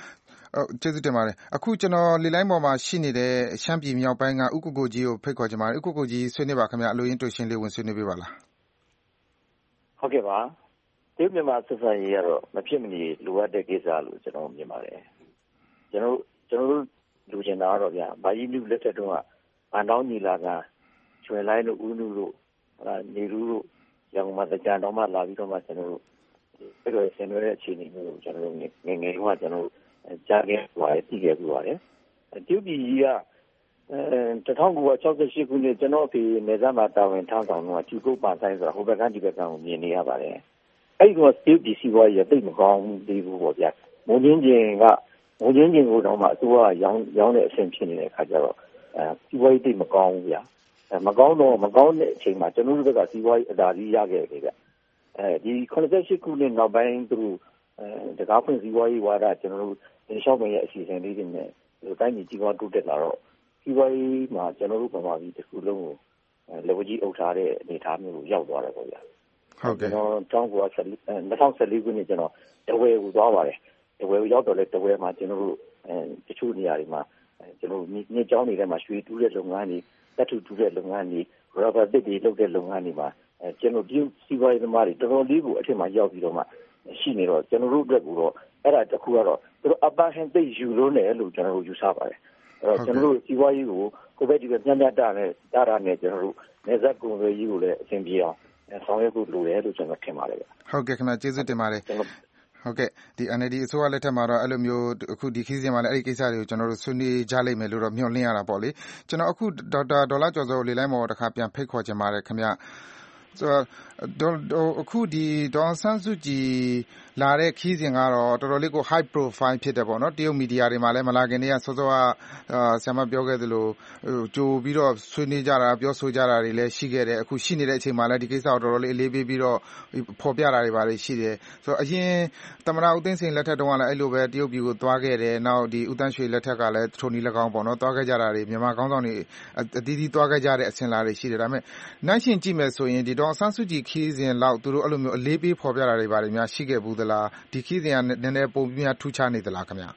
ကျေးဇူးတင်ပါတယ်အခုကျွန်တော်လေလိုင်းပေါ်မှာရှိနေတဲ့ရှမ်းပြည်မြောက်ပိုင်းကဥက္ကုကိုကြီးကိုဖိတ်ခေါ်ချင်ပါတယ်ဥက္ကုကိုကြီးဆွေးနွေးပါခင်ဗျအလိုရင်းတွေ့ရှင်းလေးဝင်ဆွေးနွေးပေးပါလားဟုတ်ကဲ့ပါဒီမြန်မာဆက်ဆံရေးကတော့မဖြစ်မနေလိုအပ်တဲ့ကိစ္စလို့ကျွန်တော်မြင်ပါတယ်ကျွန်တော်လူကျင်တာတော့ဗျာဘာကြီးလူလက်ထက်တုန်းကဗန်တောင်းညီလာကကျွယ်လိုက်လို့ဦးနုလို့နေလူလို့ရန်ကုန်မှာကြံတော်မှလာပြီးတော့မှကျွန်တော်တို့အဲ့တော့ဆင်နွှဲတဲ့အခြေအနေမျိုးကိုကျွန်တော်တို့ငယ်ကကျွန်တော်ကြားခဲ့ပါတယ်သိခဲ့ပါတယ်တူပြည်ကြီးက1968ခုနှစ်ကျွန်တော်ဒီနေသားမှာတာဝန်ထမ်းဆောင်တော့ကျူကုတ်ပါဆိုင်ဆိုတာဟိုဘက်ကဒီဘက်ကကိုမြင်နေရပါတယ်အဲ့တော့တူပြည်စီးပွားရေးတိတ်မကောင်းသေးဘူးပေါ့ဗျာမုံချင်းချင်းကိုတော့မှအစိုးရရောင်းတဲ့အဆင့်ဖြစ်နေတဲ့အခါကျတော့စီးပွားရေးတိတ်မကောင်းဘူးဗျာမကောင်းတဲ့အချိန်မှာကျွန်တော်တို့ဘက်ကစီးပွားရေးအသာစီးရခဲ့တယ်ဗျဒီ88ခုနှစ်နောက်ပိုင်းသူတကားဖွင့်စီးပွားရေးဝါဒကျွန်တော်တို့ရှောက်မယ့်ရဲ့အစီအစဉ်လေးတွေနဲ့ဒီတိုင်းကြီးကြီးပွားတိုးတက်လာတော့စီးပွားရေးမှာကျွန်တော်တို့မြန်မာပြည်တစ်ခုလုံးကိုလက်ဝကြီးအုပ်ထားတဲ့အနေအထားမျိုးကိုရောက်သွားတယ်ပေါ့ဗျာဟုတ်ကဲ့ကျွန်တော်2014ခုနှစ်ကျွန်တော်တဝဲကိုသွားပါတယ်တဝဲကိုရောက်တော့လဲတဝဲမှာကျွန်တော်တို့တချို့နေရာတွေမှာကျွန်တော်မြစ်ကြောင်းတွေထဲမှာရွှေတူးတဲ့လုပ်ငန်းတွေတပ်ထုတူးတဲ့လုပ်ငန်းတွေ rubber တစ်တွေလုပ်တဲ့လုပ်ငန်းတွေမှာကျွန်တော်ဒီစီးပွားရေးသမားတွေတော်တော်လေးကိုအထက်မှာရောက်ပြီးတော့မှရှိနေတော့ကျွန်တော်တို့အတွက်ကတော့အဲ့ဒါတခုကတော့သူတို့ upper hand သိယူလို့နေလို့ကျွန်တော်တို့ယူဆပါတယ်အဲ့တော့ကျွန်တော်တို့စီးပွားရေးကိုကိုပဲဒီပဲမျှမျှတနဲ့တာနဲ့ကျွန်တော်တို့နေဆက်ကုန်သွယ်ရေးကိုလည်းအဆင်ပြေအောင်ဆောင်ရွက်ဖို့လိုတယ်လို့ကျွန်တော်ထင်ပါတယ်ဗျဟုတ်ကဲ့ခင်ဗျကျေးဇူးတင်ပါတယ်ဟုတ်ကဲ့ဒီ NLD အစိုးရလက်ထက်မှာတော့အဲ့လိုမျိုးအခုဒီခီးစဉ်မှာလည်းအဲ့ဒီကိစ္စတွေကိုကျွန်တော်တို့ဆွေးနွေးကြလိမ့်မယ်လို့တော့မျှော်လင့်ရတာပေါ့လေကျွန်တော်အခုဒေါက်တာဒေါ်လာကျော်စောလေလိုင်းပေါ်တစ်ခါပြန်ဖိတ်ခေါ်ချင်ပါတယ်ခင်ဗျဆိုတော့အခုဒီဒေါ်ဆန်းစုကြည်လာတဲ့ခီးစဉ်ကတော့တော်တော်လေးကို high profile ဖြစ်တယ်ပေါ့နော်တရုတ်မီဒီယာတွေမှာလည်းမလာခင်တည်းကစောစောကဆရာမပြောခဲ့သလိုကြိုပြီးတော့ဆွေးနွေးကြတာပြောဆိုကြတာတွေလည်းရှိခဲ့တယ်အခုရှိနေတဲ့အချိန်မှာလည်းဒီကိစ္စကိုတော်တော်လေးအလေးပေးပြီးတော့ဖော်ပြတာတွေပါလေရှိတယ်ဆိုတော့အရင်သမ္မတဦးသိန်းစိန်လက်ထက်တုန်းကလည်းအဲ့လိုပဲတရုတ်ပြည်ကိုသွားခဲ့တယ်နောက်ဒီဦးတန်းရွှေလက်ထက်ကလည်းထိုနည်း၎င်းပေါ့နော်သွားခဲ့ကြတာတွေမြန်မာခေါင်းဆောင်တွေအသီးသီးသွားခဲ့ကြတဲ့အစဉ်လာတွေရှိတယ်ဒါပေမဲ့နိုင်ရှင်ကြည့်မယ်ဆိုရင်ဒီဒေါ်ဆန်းစုကြည်ခီးစဉ်လောက်သူတို့အဲ့လိုမျိုးအလေးပေးဖော်ပြတာတွေပါလေများရှိခဲ့ဘူးသလားဒီခီးစဉ်ကနည်းနည်းပုံပြထူးခြားနေသလားခင်ဗျ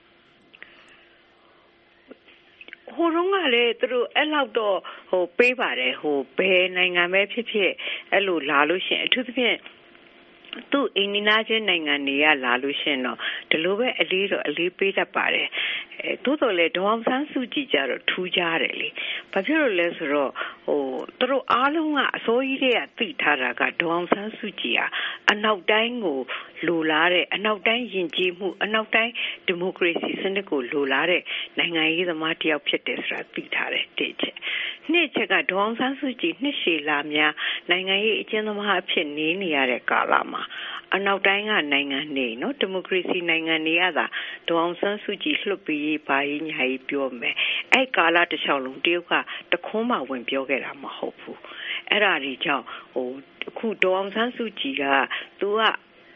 ဟိုတုန်းကလည်းသူတို့အဲ့လောက်တော့ပေးပါတယ်ဘယ်နိုင်ငံပဲဖြစ်ဖြစ်အဲ့လိုလာလို့ရှိရင်အထူးသဖြင့်သူ့အိန္ဒိယချင်းနိုင်ငံတွေကလာလို့ရှိရင်တော့ဒီလိုပဲအလေးပေးတတ်ပါတယ်သို့တော်လည်းဒေါ်အောင်ဆန်းစုကြည်ကြတော့ထူးခြားတယ်လေဘာဖြစ်လို့လဲဆိုတော့သူတို့အားလုံးကအစိုးရတွေကသိထားတာကဒေါ်အောင်ဆန်းစုကြည်ကအနောက်တိုင်းကိုလိုလားတဲ့အနောက်တိုင်းယဉ်ကျေးမှုအနောက်တိုင်းဒီမိုကရေစီစနစ်ကိုလိုလားတဲ့နိုင်ငံရေးသမားတစ်ယောက်ဖြစ်တယ်ဆိုတာသိထားတယ်တစ်ချက်နှစ်ချက်ကဒေါ်အောင်ဆန်းစုကြည်နှစ်ရှည်လာများနိုင်ငံရေးအကျဉ်းသမားအဖြစ်နေရတဲ့ကာလမှာအနောက်တိုင်းကနိုင်ငံနေနော်ဒီမိုကရေစီနိုင်ငံတွေကသာဒေါ်အောင်ဆန်းစုကြည်လွှတ်ပြီးပါရေးညာရေးပြောမယ်အဲ့ကာလတစ်လျှောက်လုံးတရုတ်ကတခွန်းမှဝင်ပြောခဲ့တာမဟုတ်ဘူးအဲ့ဒါတွေကြောင့်အခုဒေါ်အောင်ဆန်းစုကြည်ကသူက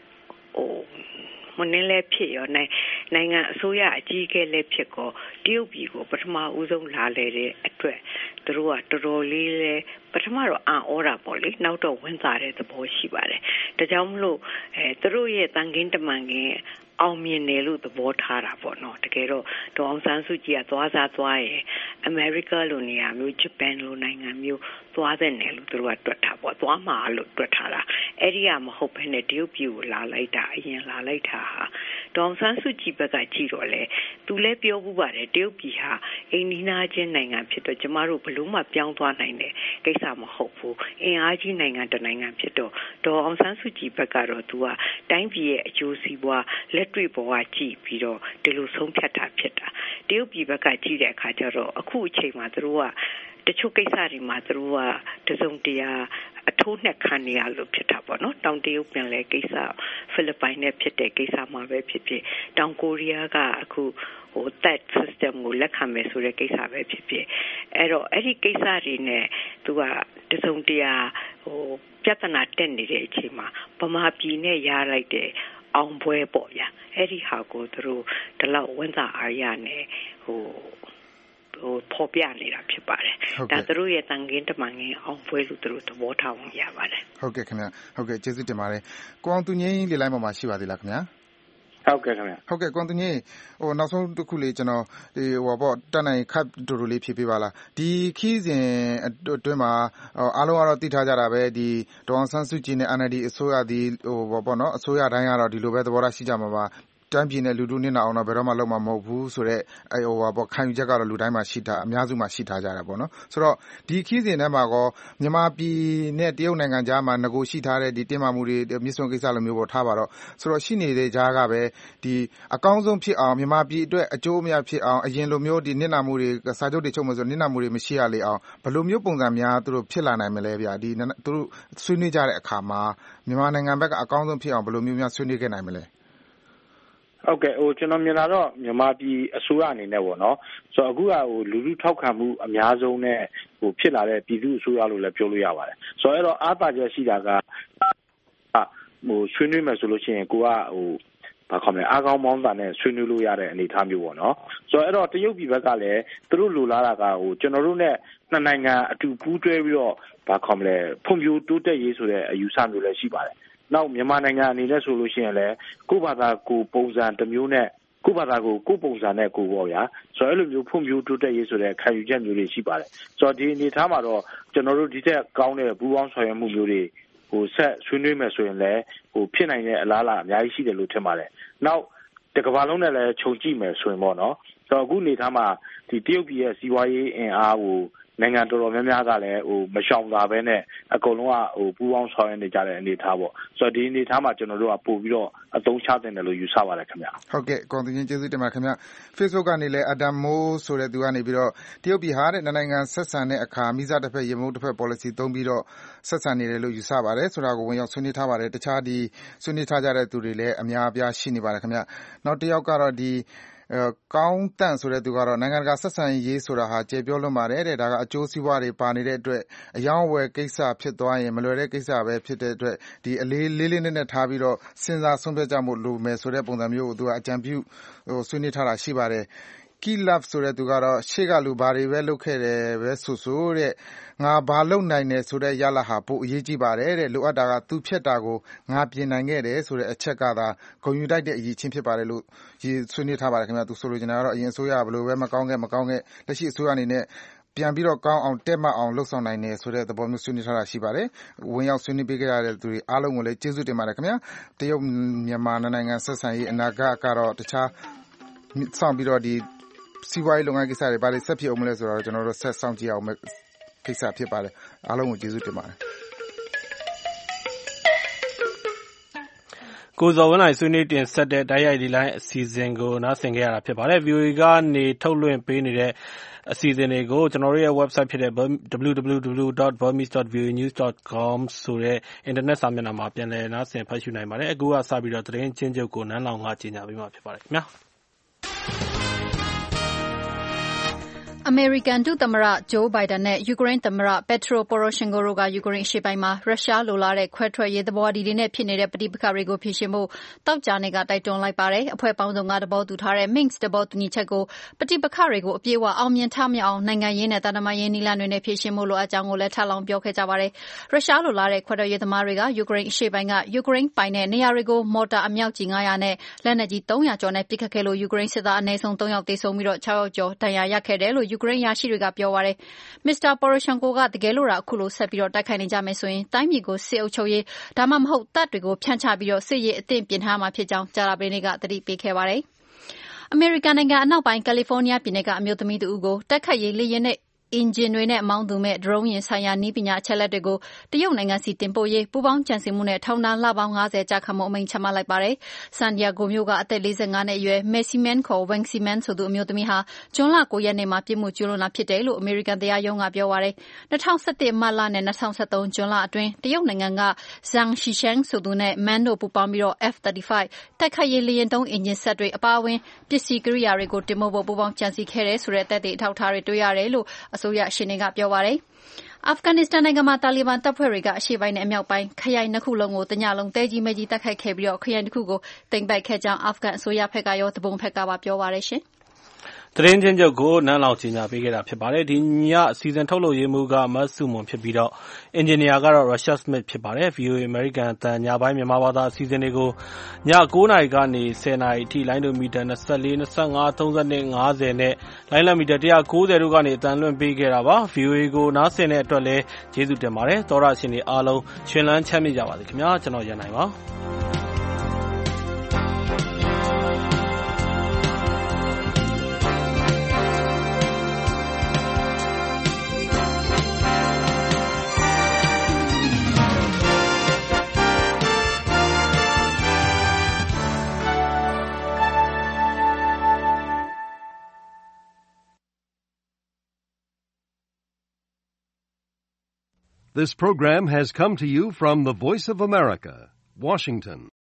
မင်းလည်းဖြစ်ရောနိုင်ငံအစိုးရအကြီးအကဲလည်းဖြစ်ကောတရုတ်ပြည်ကိုပထမဦးဆုံးလာလေတဲ့အတွက်သူတို့ကတော်တော်လေးလဲပထမတော့အံ့ဩတာပေါ့လေနောက်တော့ဝင်စားတဲ့သဘောရှိပါတယ်ဒါကြောင့်မလို့သူတို့ရဲ့တန်ခင်းတမန်ခင်းအောင်မြင်တယ်လို့သဘောထားတာပေါ့နော်တကယ်တော့ဒေါ်အောင်ဆန်းစုကြည်ကသွားရင်အမေရိကလိုနေရာမျိုးဂျပန်လိုနိုင်ငံမျိုးသွားတဲ့နယ်လို့သူတို့ကတွက်ထားပေါ့သွားမှာလို့တွက်ထားတာအဲ့ဒီကမဟုတ်ဘဲနဲ့တရုတ်ပြည်ကိုလာလိုက်တာအရင်လာလိုက်တာဟာဒေါ်အောင်ဆန်းစုကြည်ဘက်ကကြည့်တော့လေသူလည်းပြောဘူးပါတယ်တရုတ်ပြည်ဟာအိန္ဒိယချင်းနိုင်ငံဖြစ်တော့ကျမတို့ဘလို့မှပြောင်းသွားနိုင်တဲ့ကိစ္စမဟုတ်ဘူးအင်အားကြီးနိုင်ငံတစ်နိုင်ငံဖြစ်တော့ဒေါ်အောင်ဆန်းစုကြည်ဘက်ကတော့သူကတိုင်းပြည်ရဲ့အကျိုးစီးပွားလက်တွေ့ဘဝကြည့်ပြီးတော့ဒီလိုဆုံးဖြတ်တာဖြစ်တာတရုတ်ပြည်ဘက်ကကြည့်တဲ့အခါကျတော့အခုအချိန်မှာသူတို့ကတချို့ကိစ္စတွေမှာသူတို့ကတစုံတရာအထိုးနဲ့ခံနေရလို့ဖြစ်တာပေါ့နော်တောင်တရုတ်ပြန်လဲကိစ္စဖိလစ်ပိုင်နဲ့ဖြစ်တဲ့ကိစ္စမှာပဲဖြစ်ဖြစ်တောင်ကိုရီးယားကအခုthat system ကိုလက်ခံမယ်ဆိုတဲ့ကိစ္စပဲဖြစ်ဖြစ်အဲ့တော့အဲ့ဒီကိစ္စတွေနဲ့သူကတစုံတရာပြဿနာတက်နေတဲ့အချိန်မှာဗမာပြည်နဲ့ရလိုက်တဲ့အောင်ပွဲပေါ့ဗျာအဲ့ဒီဟာကိုသူတို့ဒီလောက်ဝန်သာအားရနဲ့ဖော်ပြနေတာဖြစ်ပါတယ်ဒါသူတို့ရဲ့တန်ခင်းတမန်ခင်းအောင်ပွဲလို့သူတို့သဘောထားဝင်ရပါတယ်ဟုတ်ကဲ့ခင်ဗျဟုတ်ကဲ့ကျေးဇူးတင်ပါတယ်ကိုအောင်သူငင်းလေးလိုင်းပေါ်မှာရှိပါသေးလားခင်ဗျာဟုတ်ကဲ့ခင်ဗျာဟုတ်ကဲ့ကွန်တူညီနောက်ဆုံးတစ်ခုလေးကျွန်တော်တက်နိုင်ခပ်တူတူလေးဖြည့်ပေးပါလားဒီခီးစဉ်အတွင်းမှာအားလုံးကတော့သိထားကြတာပဲဒီဒေါ်အောင်ဆန်းစုကြည်နဲ့ NLD အစိုးရဒီနော်အစိုးရတိုင်းကတော့ဒီလိုပဲသဘောထားရှိကြမှာပါတိုင်းပြည်နဲ့လူထုနစ်နာအောင်တော့ဘယ်တော့မှလုပ်မှာမဟုတ်ဘူးဆိုတော့ခံယူချက်ကတော့လူတိုင်းမှာရှိတာအများစုမှာရှိထားကြတာပေါ့နော်ဆိုတော့ဒီခီးစဉ်ထဲမှာကောမြန်မာပြည်နဲ့တရုတ်နိုင်ငံကြားမှာငကိုရှိထားတဲ့ဒီတင်မာမှုတွေမြစ်စွန်ကိစ္စလိုမျိုးပေါ်ထားပါတော့ဆိုတော့ရှိနေတဲ့ကြားကပဲဒီအကောင်းဆုံးဖြစ်အောင်မြန်မာပြည်အတွက်အကျိုးအမြတ်ဖြစ်အောင်အရင်လိုမျိုးဒီနစ်နာမှုတွေစာချုပ်တွေချုပ်မှဆိုနစ်နာမှုတွေမရှိရလေအောင်ဘယ်လိုမျိုးပုံစံများသူတို့ဖြစ်လာနိုင်မလဲဗျာဒီသူတို့ဆွေးနွေးကြတဲ့အခါမှာမြန်မာနိုင်ငံဘက်ကအကောင်းဆုံးဖြစ်အောင်ဘယ်လိုမျိုးများဆွေးနွေးခဲ့နိုင်မလဲဟုတ်ကဲ့ကျွန်တော်မြင်လာတော့မြန်မာပြည်အစိုးရအနေနဲ့ပေါ့နော်ဆိုတော့အခုကလူထုထောက်ခံမှုအများဆုံးနဲ့ဖြစ်လာတဲ့ပြည်သူအစိုးရလို့လည်းပြောလို့ရပါတယ်ဆိုတော့အဲ့တော့အားသာချက်ရှိတာကဆွေးနွေးမယ်ဆိုလို့ရှိရင်ကိုကဘာခေါ်မလဲအားကောင်းမောင်းတာနဲ့ဆွေးနွေးလို့ရတဲ့အနေအထားမျိုးပေါ့နော်ဆိုတော့အဲ့တော့တရုတ်ပြည်ဘက်ကလည်းသူတို့လိုလားတာကကျွန်တော်တို့နဲ့နှစ်နိုင်ငံအတူပူးတွဲပြီးတော့ဘာခေါ်မလဲဖွံ့ဖြိုးတိုးတက်ရေးဆိုတဲ့အယူဆမျိုးလည်းရှိပါတယ်နောက်မြန်မာနိုင်ငံအနေနဲ့ဆိုလို့ရှိရင်လည်းကိုယ့်ဘာသာကိုပုံစံတစ်မျိုးနဲ့ကိုယ့်ဘာသာကိုကိုယ့်ပုံစံနဲ့ကိုပေါ့ဗျာဆိုတော့အဲ့လိုမျိုးဖွံ့ဖြိုးတိုးတက်ရေးဆိုတဲ့ခံယူချက်မျိုးတွေရှိပါတယ်ဆိုတော့ဒီအနေထားမှာတော့ကျွန်တော်တို့ဒီထက်ကောင်းတဲ့ပူးပေါင်းဆောင်ရွက်မှုမျိုးတွေဆက်ဆွေးနွေးမယ်ဆိုရင်လည်းဖြစ်နိုင်တဲ့အလားအလာအများကြီးရှိတယ်လို့ထင်ပါတယ်နောက်တစ်ကမ္ဘာလုံးနဲ့လည်းခြုံကြည့်မယ်ဆိုရင်ပေါ့နော်ဆိုတော့အခုအနေထားမှာဒီတရုတ်ပြည်ရဲ့စီးပွားရေးအင်အားကိုနိုင်ငံတော်တော်များများကလည်းမရှောင်သာပဲနဲ့အကုန်လုံးကပူးပေါင်းဆောင်ရွက်နေကြတဲ့အနေအထားပေါ့ဆိုတော့ဒီအနေအထားမှာကျွန်တော်တို့ကပို့ပြီးတော့အသုံးချတင်တယ်လို့ယူဆပါတယ်ခင်ဗျဟုတ်ကဲ့ကွန်တူချင်းကျေးဇူးတင်ပါတယ်ခင်ဗျ Facebook ကနေလည်း Adam Mo ဆိုတဲ့သူကနေပြီးတော့တရုတ်ပြည်ဟာတဲ့နိုင်ငံဆက်ဆံတဲ့အခါမိစားတစ်ဖက်ရေမုံတစ်ဖက် policy သုံးပြီးတော့ဆက်ဆံနေတယ်လို့ယူဆပါတယ်ဆိုတာကိုဝင်ရောက်ဆွေးနွေးထားပါတယ်တခြားဒီဆွေးနွေးထားကြတဲ့သူတွေလည်းအများအပြားရှိနေပါတယ်ခင်ဗျနောက်တစ်ယောက်ကတော့ဒီကောင်းတန့်ဆိုတဲ့သူကတော့နိုင်ငံတကာဆက်ဆံရေးဆိုတာဟာကျေပြောလွန်ပါတယ်တဲ့ဒါကအကျိုးစီးပွားတွေပါနေတဲ့အတွက်အယောင်းအဝယ်ကိစ္စဖြစ်သွားရင်မလွယ်တဲ့ကိစ္စပဲဖြစ်တဲ့အတွက်ဒီအလေးလေးနဲ့ထားပြီးတော့စဉ်းစားဆုံးဖြတ်ကြမှုလိုမယ်ဆိုတဲ့ပုံစံမျိုးကိုသူကအကြံပြုဆွေးနွေးထားတာရှိပါတယ်Key Love ဆိုတဲ့သူကတော့ရှေ့ကလူဘာတွေပဲလုပ်ခဲ့တယ်ပဲဆိုတဲ့ငါဘာလုပ်နိုင်တယ်ဆိုတဲ့ရလဟာပိုအရေးကြီးပါတယ်တဲ့လိုအပ်တာကသူဖြတ်တာကိုငါပြင်နိုင်ခဲ့တယ်ဆိုတဲ့အချက်ကသာဂုဏ်ယူတိုက်တဲ့အရေးချင်းဖြစ်ပါတယ်လို့ဆွေးနွေးထားပါတယ်ခင်ဗျာသူဆိုလိုချင်တာကတော့အရင်အစိုးရဘယ်လိုပဲမကောင်းခဲ့လက်ရှိအစိုးရအနေနဲ့ပြန်ပြီးတော့ကောင်းအောင်တက်မှတ်အောင်လှုပ်ဆောင်နိုင်တယ်ဆိုတဲ့သဘောမျိုးဆွေးနွေးထားတာရှိပါတယ်ဝင်ရောက်ဆွေးနွေးပေးကြတဲ့သူတွေအားလုံးကိုလည်းကျေးဇူးတင်ပါတယ်ခင်ဗျာတရုတ်မြန်မာနိုင်ငံဆက်ဆံရေးအနာဂတ်ကတော့တခြားစောင့်ပြီးတော့ဒီစီးပွားရေးလုပ်ငန်းကိစ္စတွေဘာတွေဆက်ဖြစ်အောင်မလဲဆိုတော့ကျွန်တော်တို့ဆက်ဆောင်ကြည့်အောင်ကိစ္စဖြစ်ပါတယ်အားလုံးကိုကျေးဇူးတင်ပါတယ်ကိုဇော်ဝင်းနိုင်ဆွေးနွေးတင်ဆက်တဲ့တိုက်ရိုက်ဒီလိုင်းအစီအစဉ်ကိုနားဆင်ခဲ့ရတာဖြစ်ပါတယ် VOA ကနေထုတ်လွှင့်ပေးနေတဲ့အစီအစဉ်တွေကိုကျွန်တော်တို့ရဲ့ website ဖြစ်တဲ့ www.burmese.voanews.com ဆိုတဲ့ internet စာမျက်နှာမှာပြန်လည်နားဆင်ဖတ်ရှုနိုင်ပါတယ်အခုကစပြီးတော့သတင်းချင်းချုပ်ကိုနန်းလောင်ကကြီးညာပေးမှာဖြစ်ပါတယ်ခင်ဗျာအမေရိကန်ဒုသမ္မတဂျိုးဘိုင်ဒန်နဲ့ယူကရိန်းသမ္မတပက်ထရိုပိုရိုရှင်ကိုတို့ကယူကရိန်းအရှေ့ပိုင်းမှာရုရှားလိုလားတဲ့ခွဲထွက်ရေးသဘောတူညီနဲ့ဖြစ်နေတဲ့ပဋိပက္ခတွေကိုဖြေရှင်းဖို့တောက်ကြနေကတိုက်တွန်းလိုက်ပါတယ်။အဖွဲ့ပေါင်းစုံကသဘောတူထားတဲ့ Minsk သဘောတူညီချက်ကိုပဋိပက္ခတွေကိုအပြည့်အဝအောင်မြင်ထမြောက်အောင်နိုင်ငံရေးနဲ့တာတမန်ရေးနည်းလမ်းတွေနဲ့ဖြေရှင်းဖို့လိုအပ်ကြောင်းကိုလည်းထပ်လောင်းပြောခဲ့ကြပါတယ်။ရုရှားလိုလားတဲ့ခွဲထွက်ရေးသမားတွေကယူကရိန်းအရှေ့ပိုင်းကယူကရိန်းပိုင်တဲ့နေရာတွေကိုမော်တာအမြောက်ကြီး900နဲ့လက်နက်ကြီး300ကျော်နဲ့ပစ်ခတ်ခဲ့လို့ယူကရိန်းစစ်သားအနည်းဆုံး3ယောက်သေဆုံးပြီးတော့6ယောက်ကျော်ဒဏ်ရာရခဲ့တယ်လို့ယူကရိန်းရရှိတွေကပြောပါတယ်။ Mr. Poroshenko ကတကယ်လို့အခုလိုဆက်ပြီးတော့တိုက်ခိုက်နေကြမယ်ဆိုရင်တိုင်းပြည်ကိုစစ်အုပ်ချုပ်ရေးဒါမှမဟုတ်တပ်တွေကိုဖြန့်ချပြီးတော့စစ်ရေးအသင့်ပြင်ထားမှာဖြစ်ကြောင်းကြာသပတေးနေ့ကသတိပေးခဲ့ပါတယ်။အမေရိကန်နိုင်ငံအနောက်ပိုင်းကယ်လီဖိုးနီးယားပြည်နယ်ကအမျိုးသမီးတဦးကိုတိုက်ခိုက်ရေးလေယာဉ်နဲ့အင်ဂျင်တွေနဲ့မောင်းသူမဲ့ဒရုန်းယာဉ်ဆိုင်ရာနည်းပညာအချက်အလက်တွေကိုတရုတ်နိုင်ငံစီတင်ပို့ရေးပူးပေါင်းကြံစည်မှုနဲ့ထောင်ဒဏ်လပေါင်း50ကြာခံမှုအမိန့်ချမှတ်လိုက်ပါတယ်။ဆန်ဒီယာဂိုမြို့ကအသက်45နှစ်အရွယ် Maximan ခေါ် Wang Ximan ဆိုသူအမျိုးသမီးဟာဇွန်လ9ရက်နေ့မှာပြစ်မှုကျူးလွန်တာဖြစ်တယ်လို့အမေရိကန်တရားရုံးကပြောပါတယ်။2011မတ်လနဲ့2013ဇွန်လအတွင်းတရုတ်နိုင်ငံက Zhang Shisheng ဆိုသူနဲ့ Man တို့ပူးပေါင်းပြီးတော့ F-35 တိုက်ခိုက်ရေးလေယာဉ်သုံးအင်ဂျင်ဆက်တွေအပါအဝင်ပစ္စည်းကိရိယာတွေကိုတင်ပို့ဖို့ပူးပေါင်းကြံစည်ခဲ့တယ်ဆိုတဲ့သက်သေအထောက်အထားတွေတွေ့ရတယ်လို့အစိုးရရှေ့နေကပြောပါတယ်။အာဖဂန်နစ္စတန်နိုင်ငံမှာတာလီဘန်တပ်ဖွဲ့တွေကအရှေ့ပိုင်းနဲ့အမြောက်ပိုင်းခရိုင်2ခုလုံးကိုတညလုံးတဲကြီးမဲကြီးတိုက်ခိုက်ခဲ့ပြီးတော့ခရိုင်တစ်ခုကိုသိမ်းပိုက်ခဲ့ကြောင်းအာဖဂန်အစိုးရဘက်ကရောတပုံဘက်ကပါပြောပါရရှင်။သတင်းချင်းချုပ်ကိုနန်းလောင်ကြီးညာပေးခဲ့တာဖြစ်ပါတယ်ဒီညအစီအစဉ်ထုတ်လုပ်ရေးမှူးကမတ်စုမွန်ဖြစ်ပြီးတော့အင်ဂျင်နီယာကတော့ Russia Smith ဖြစ်ပါတယ် VOA American အသံညပိုင်းမြန်မာဘာသာအစီအစဉ်တွေကိုည9:00 နာရီကနေ10:00 နာရီအထိလိုင်းဒိုမီတာ24 25 32 50နဲ့လိုင်းလမီတာ190တို့ကနေအသံလွှင့်ပေးခဲ့တာပါ VOA ကိုနားဆင်တဲ့အတွက်လည်းကျေးဇူးတင်ပါတယ်သောရရှင်တွေအားလုံးရှင်လန်းချမ်းမြေ့ကြပါစေခင်ဗျာကျွန်တော်ရန်နိုင်ပါ This program has come to you from the Voice of America, Washington.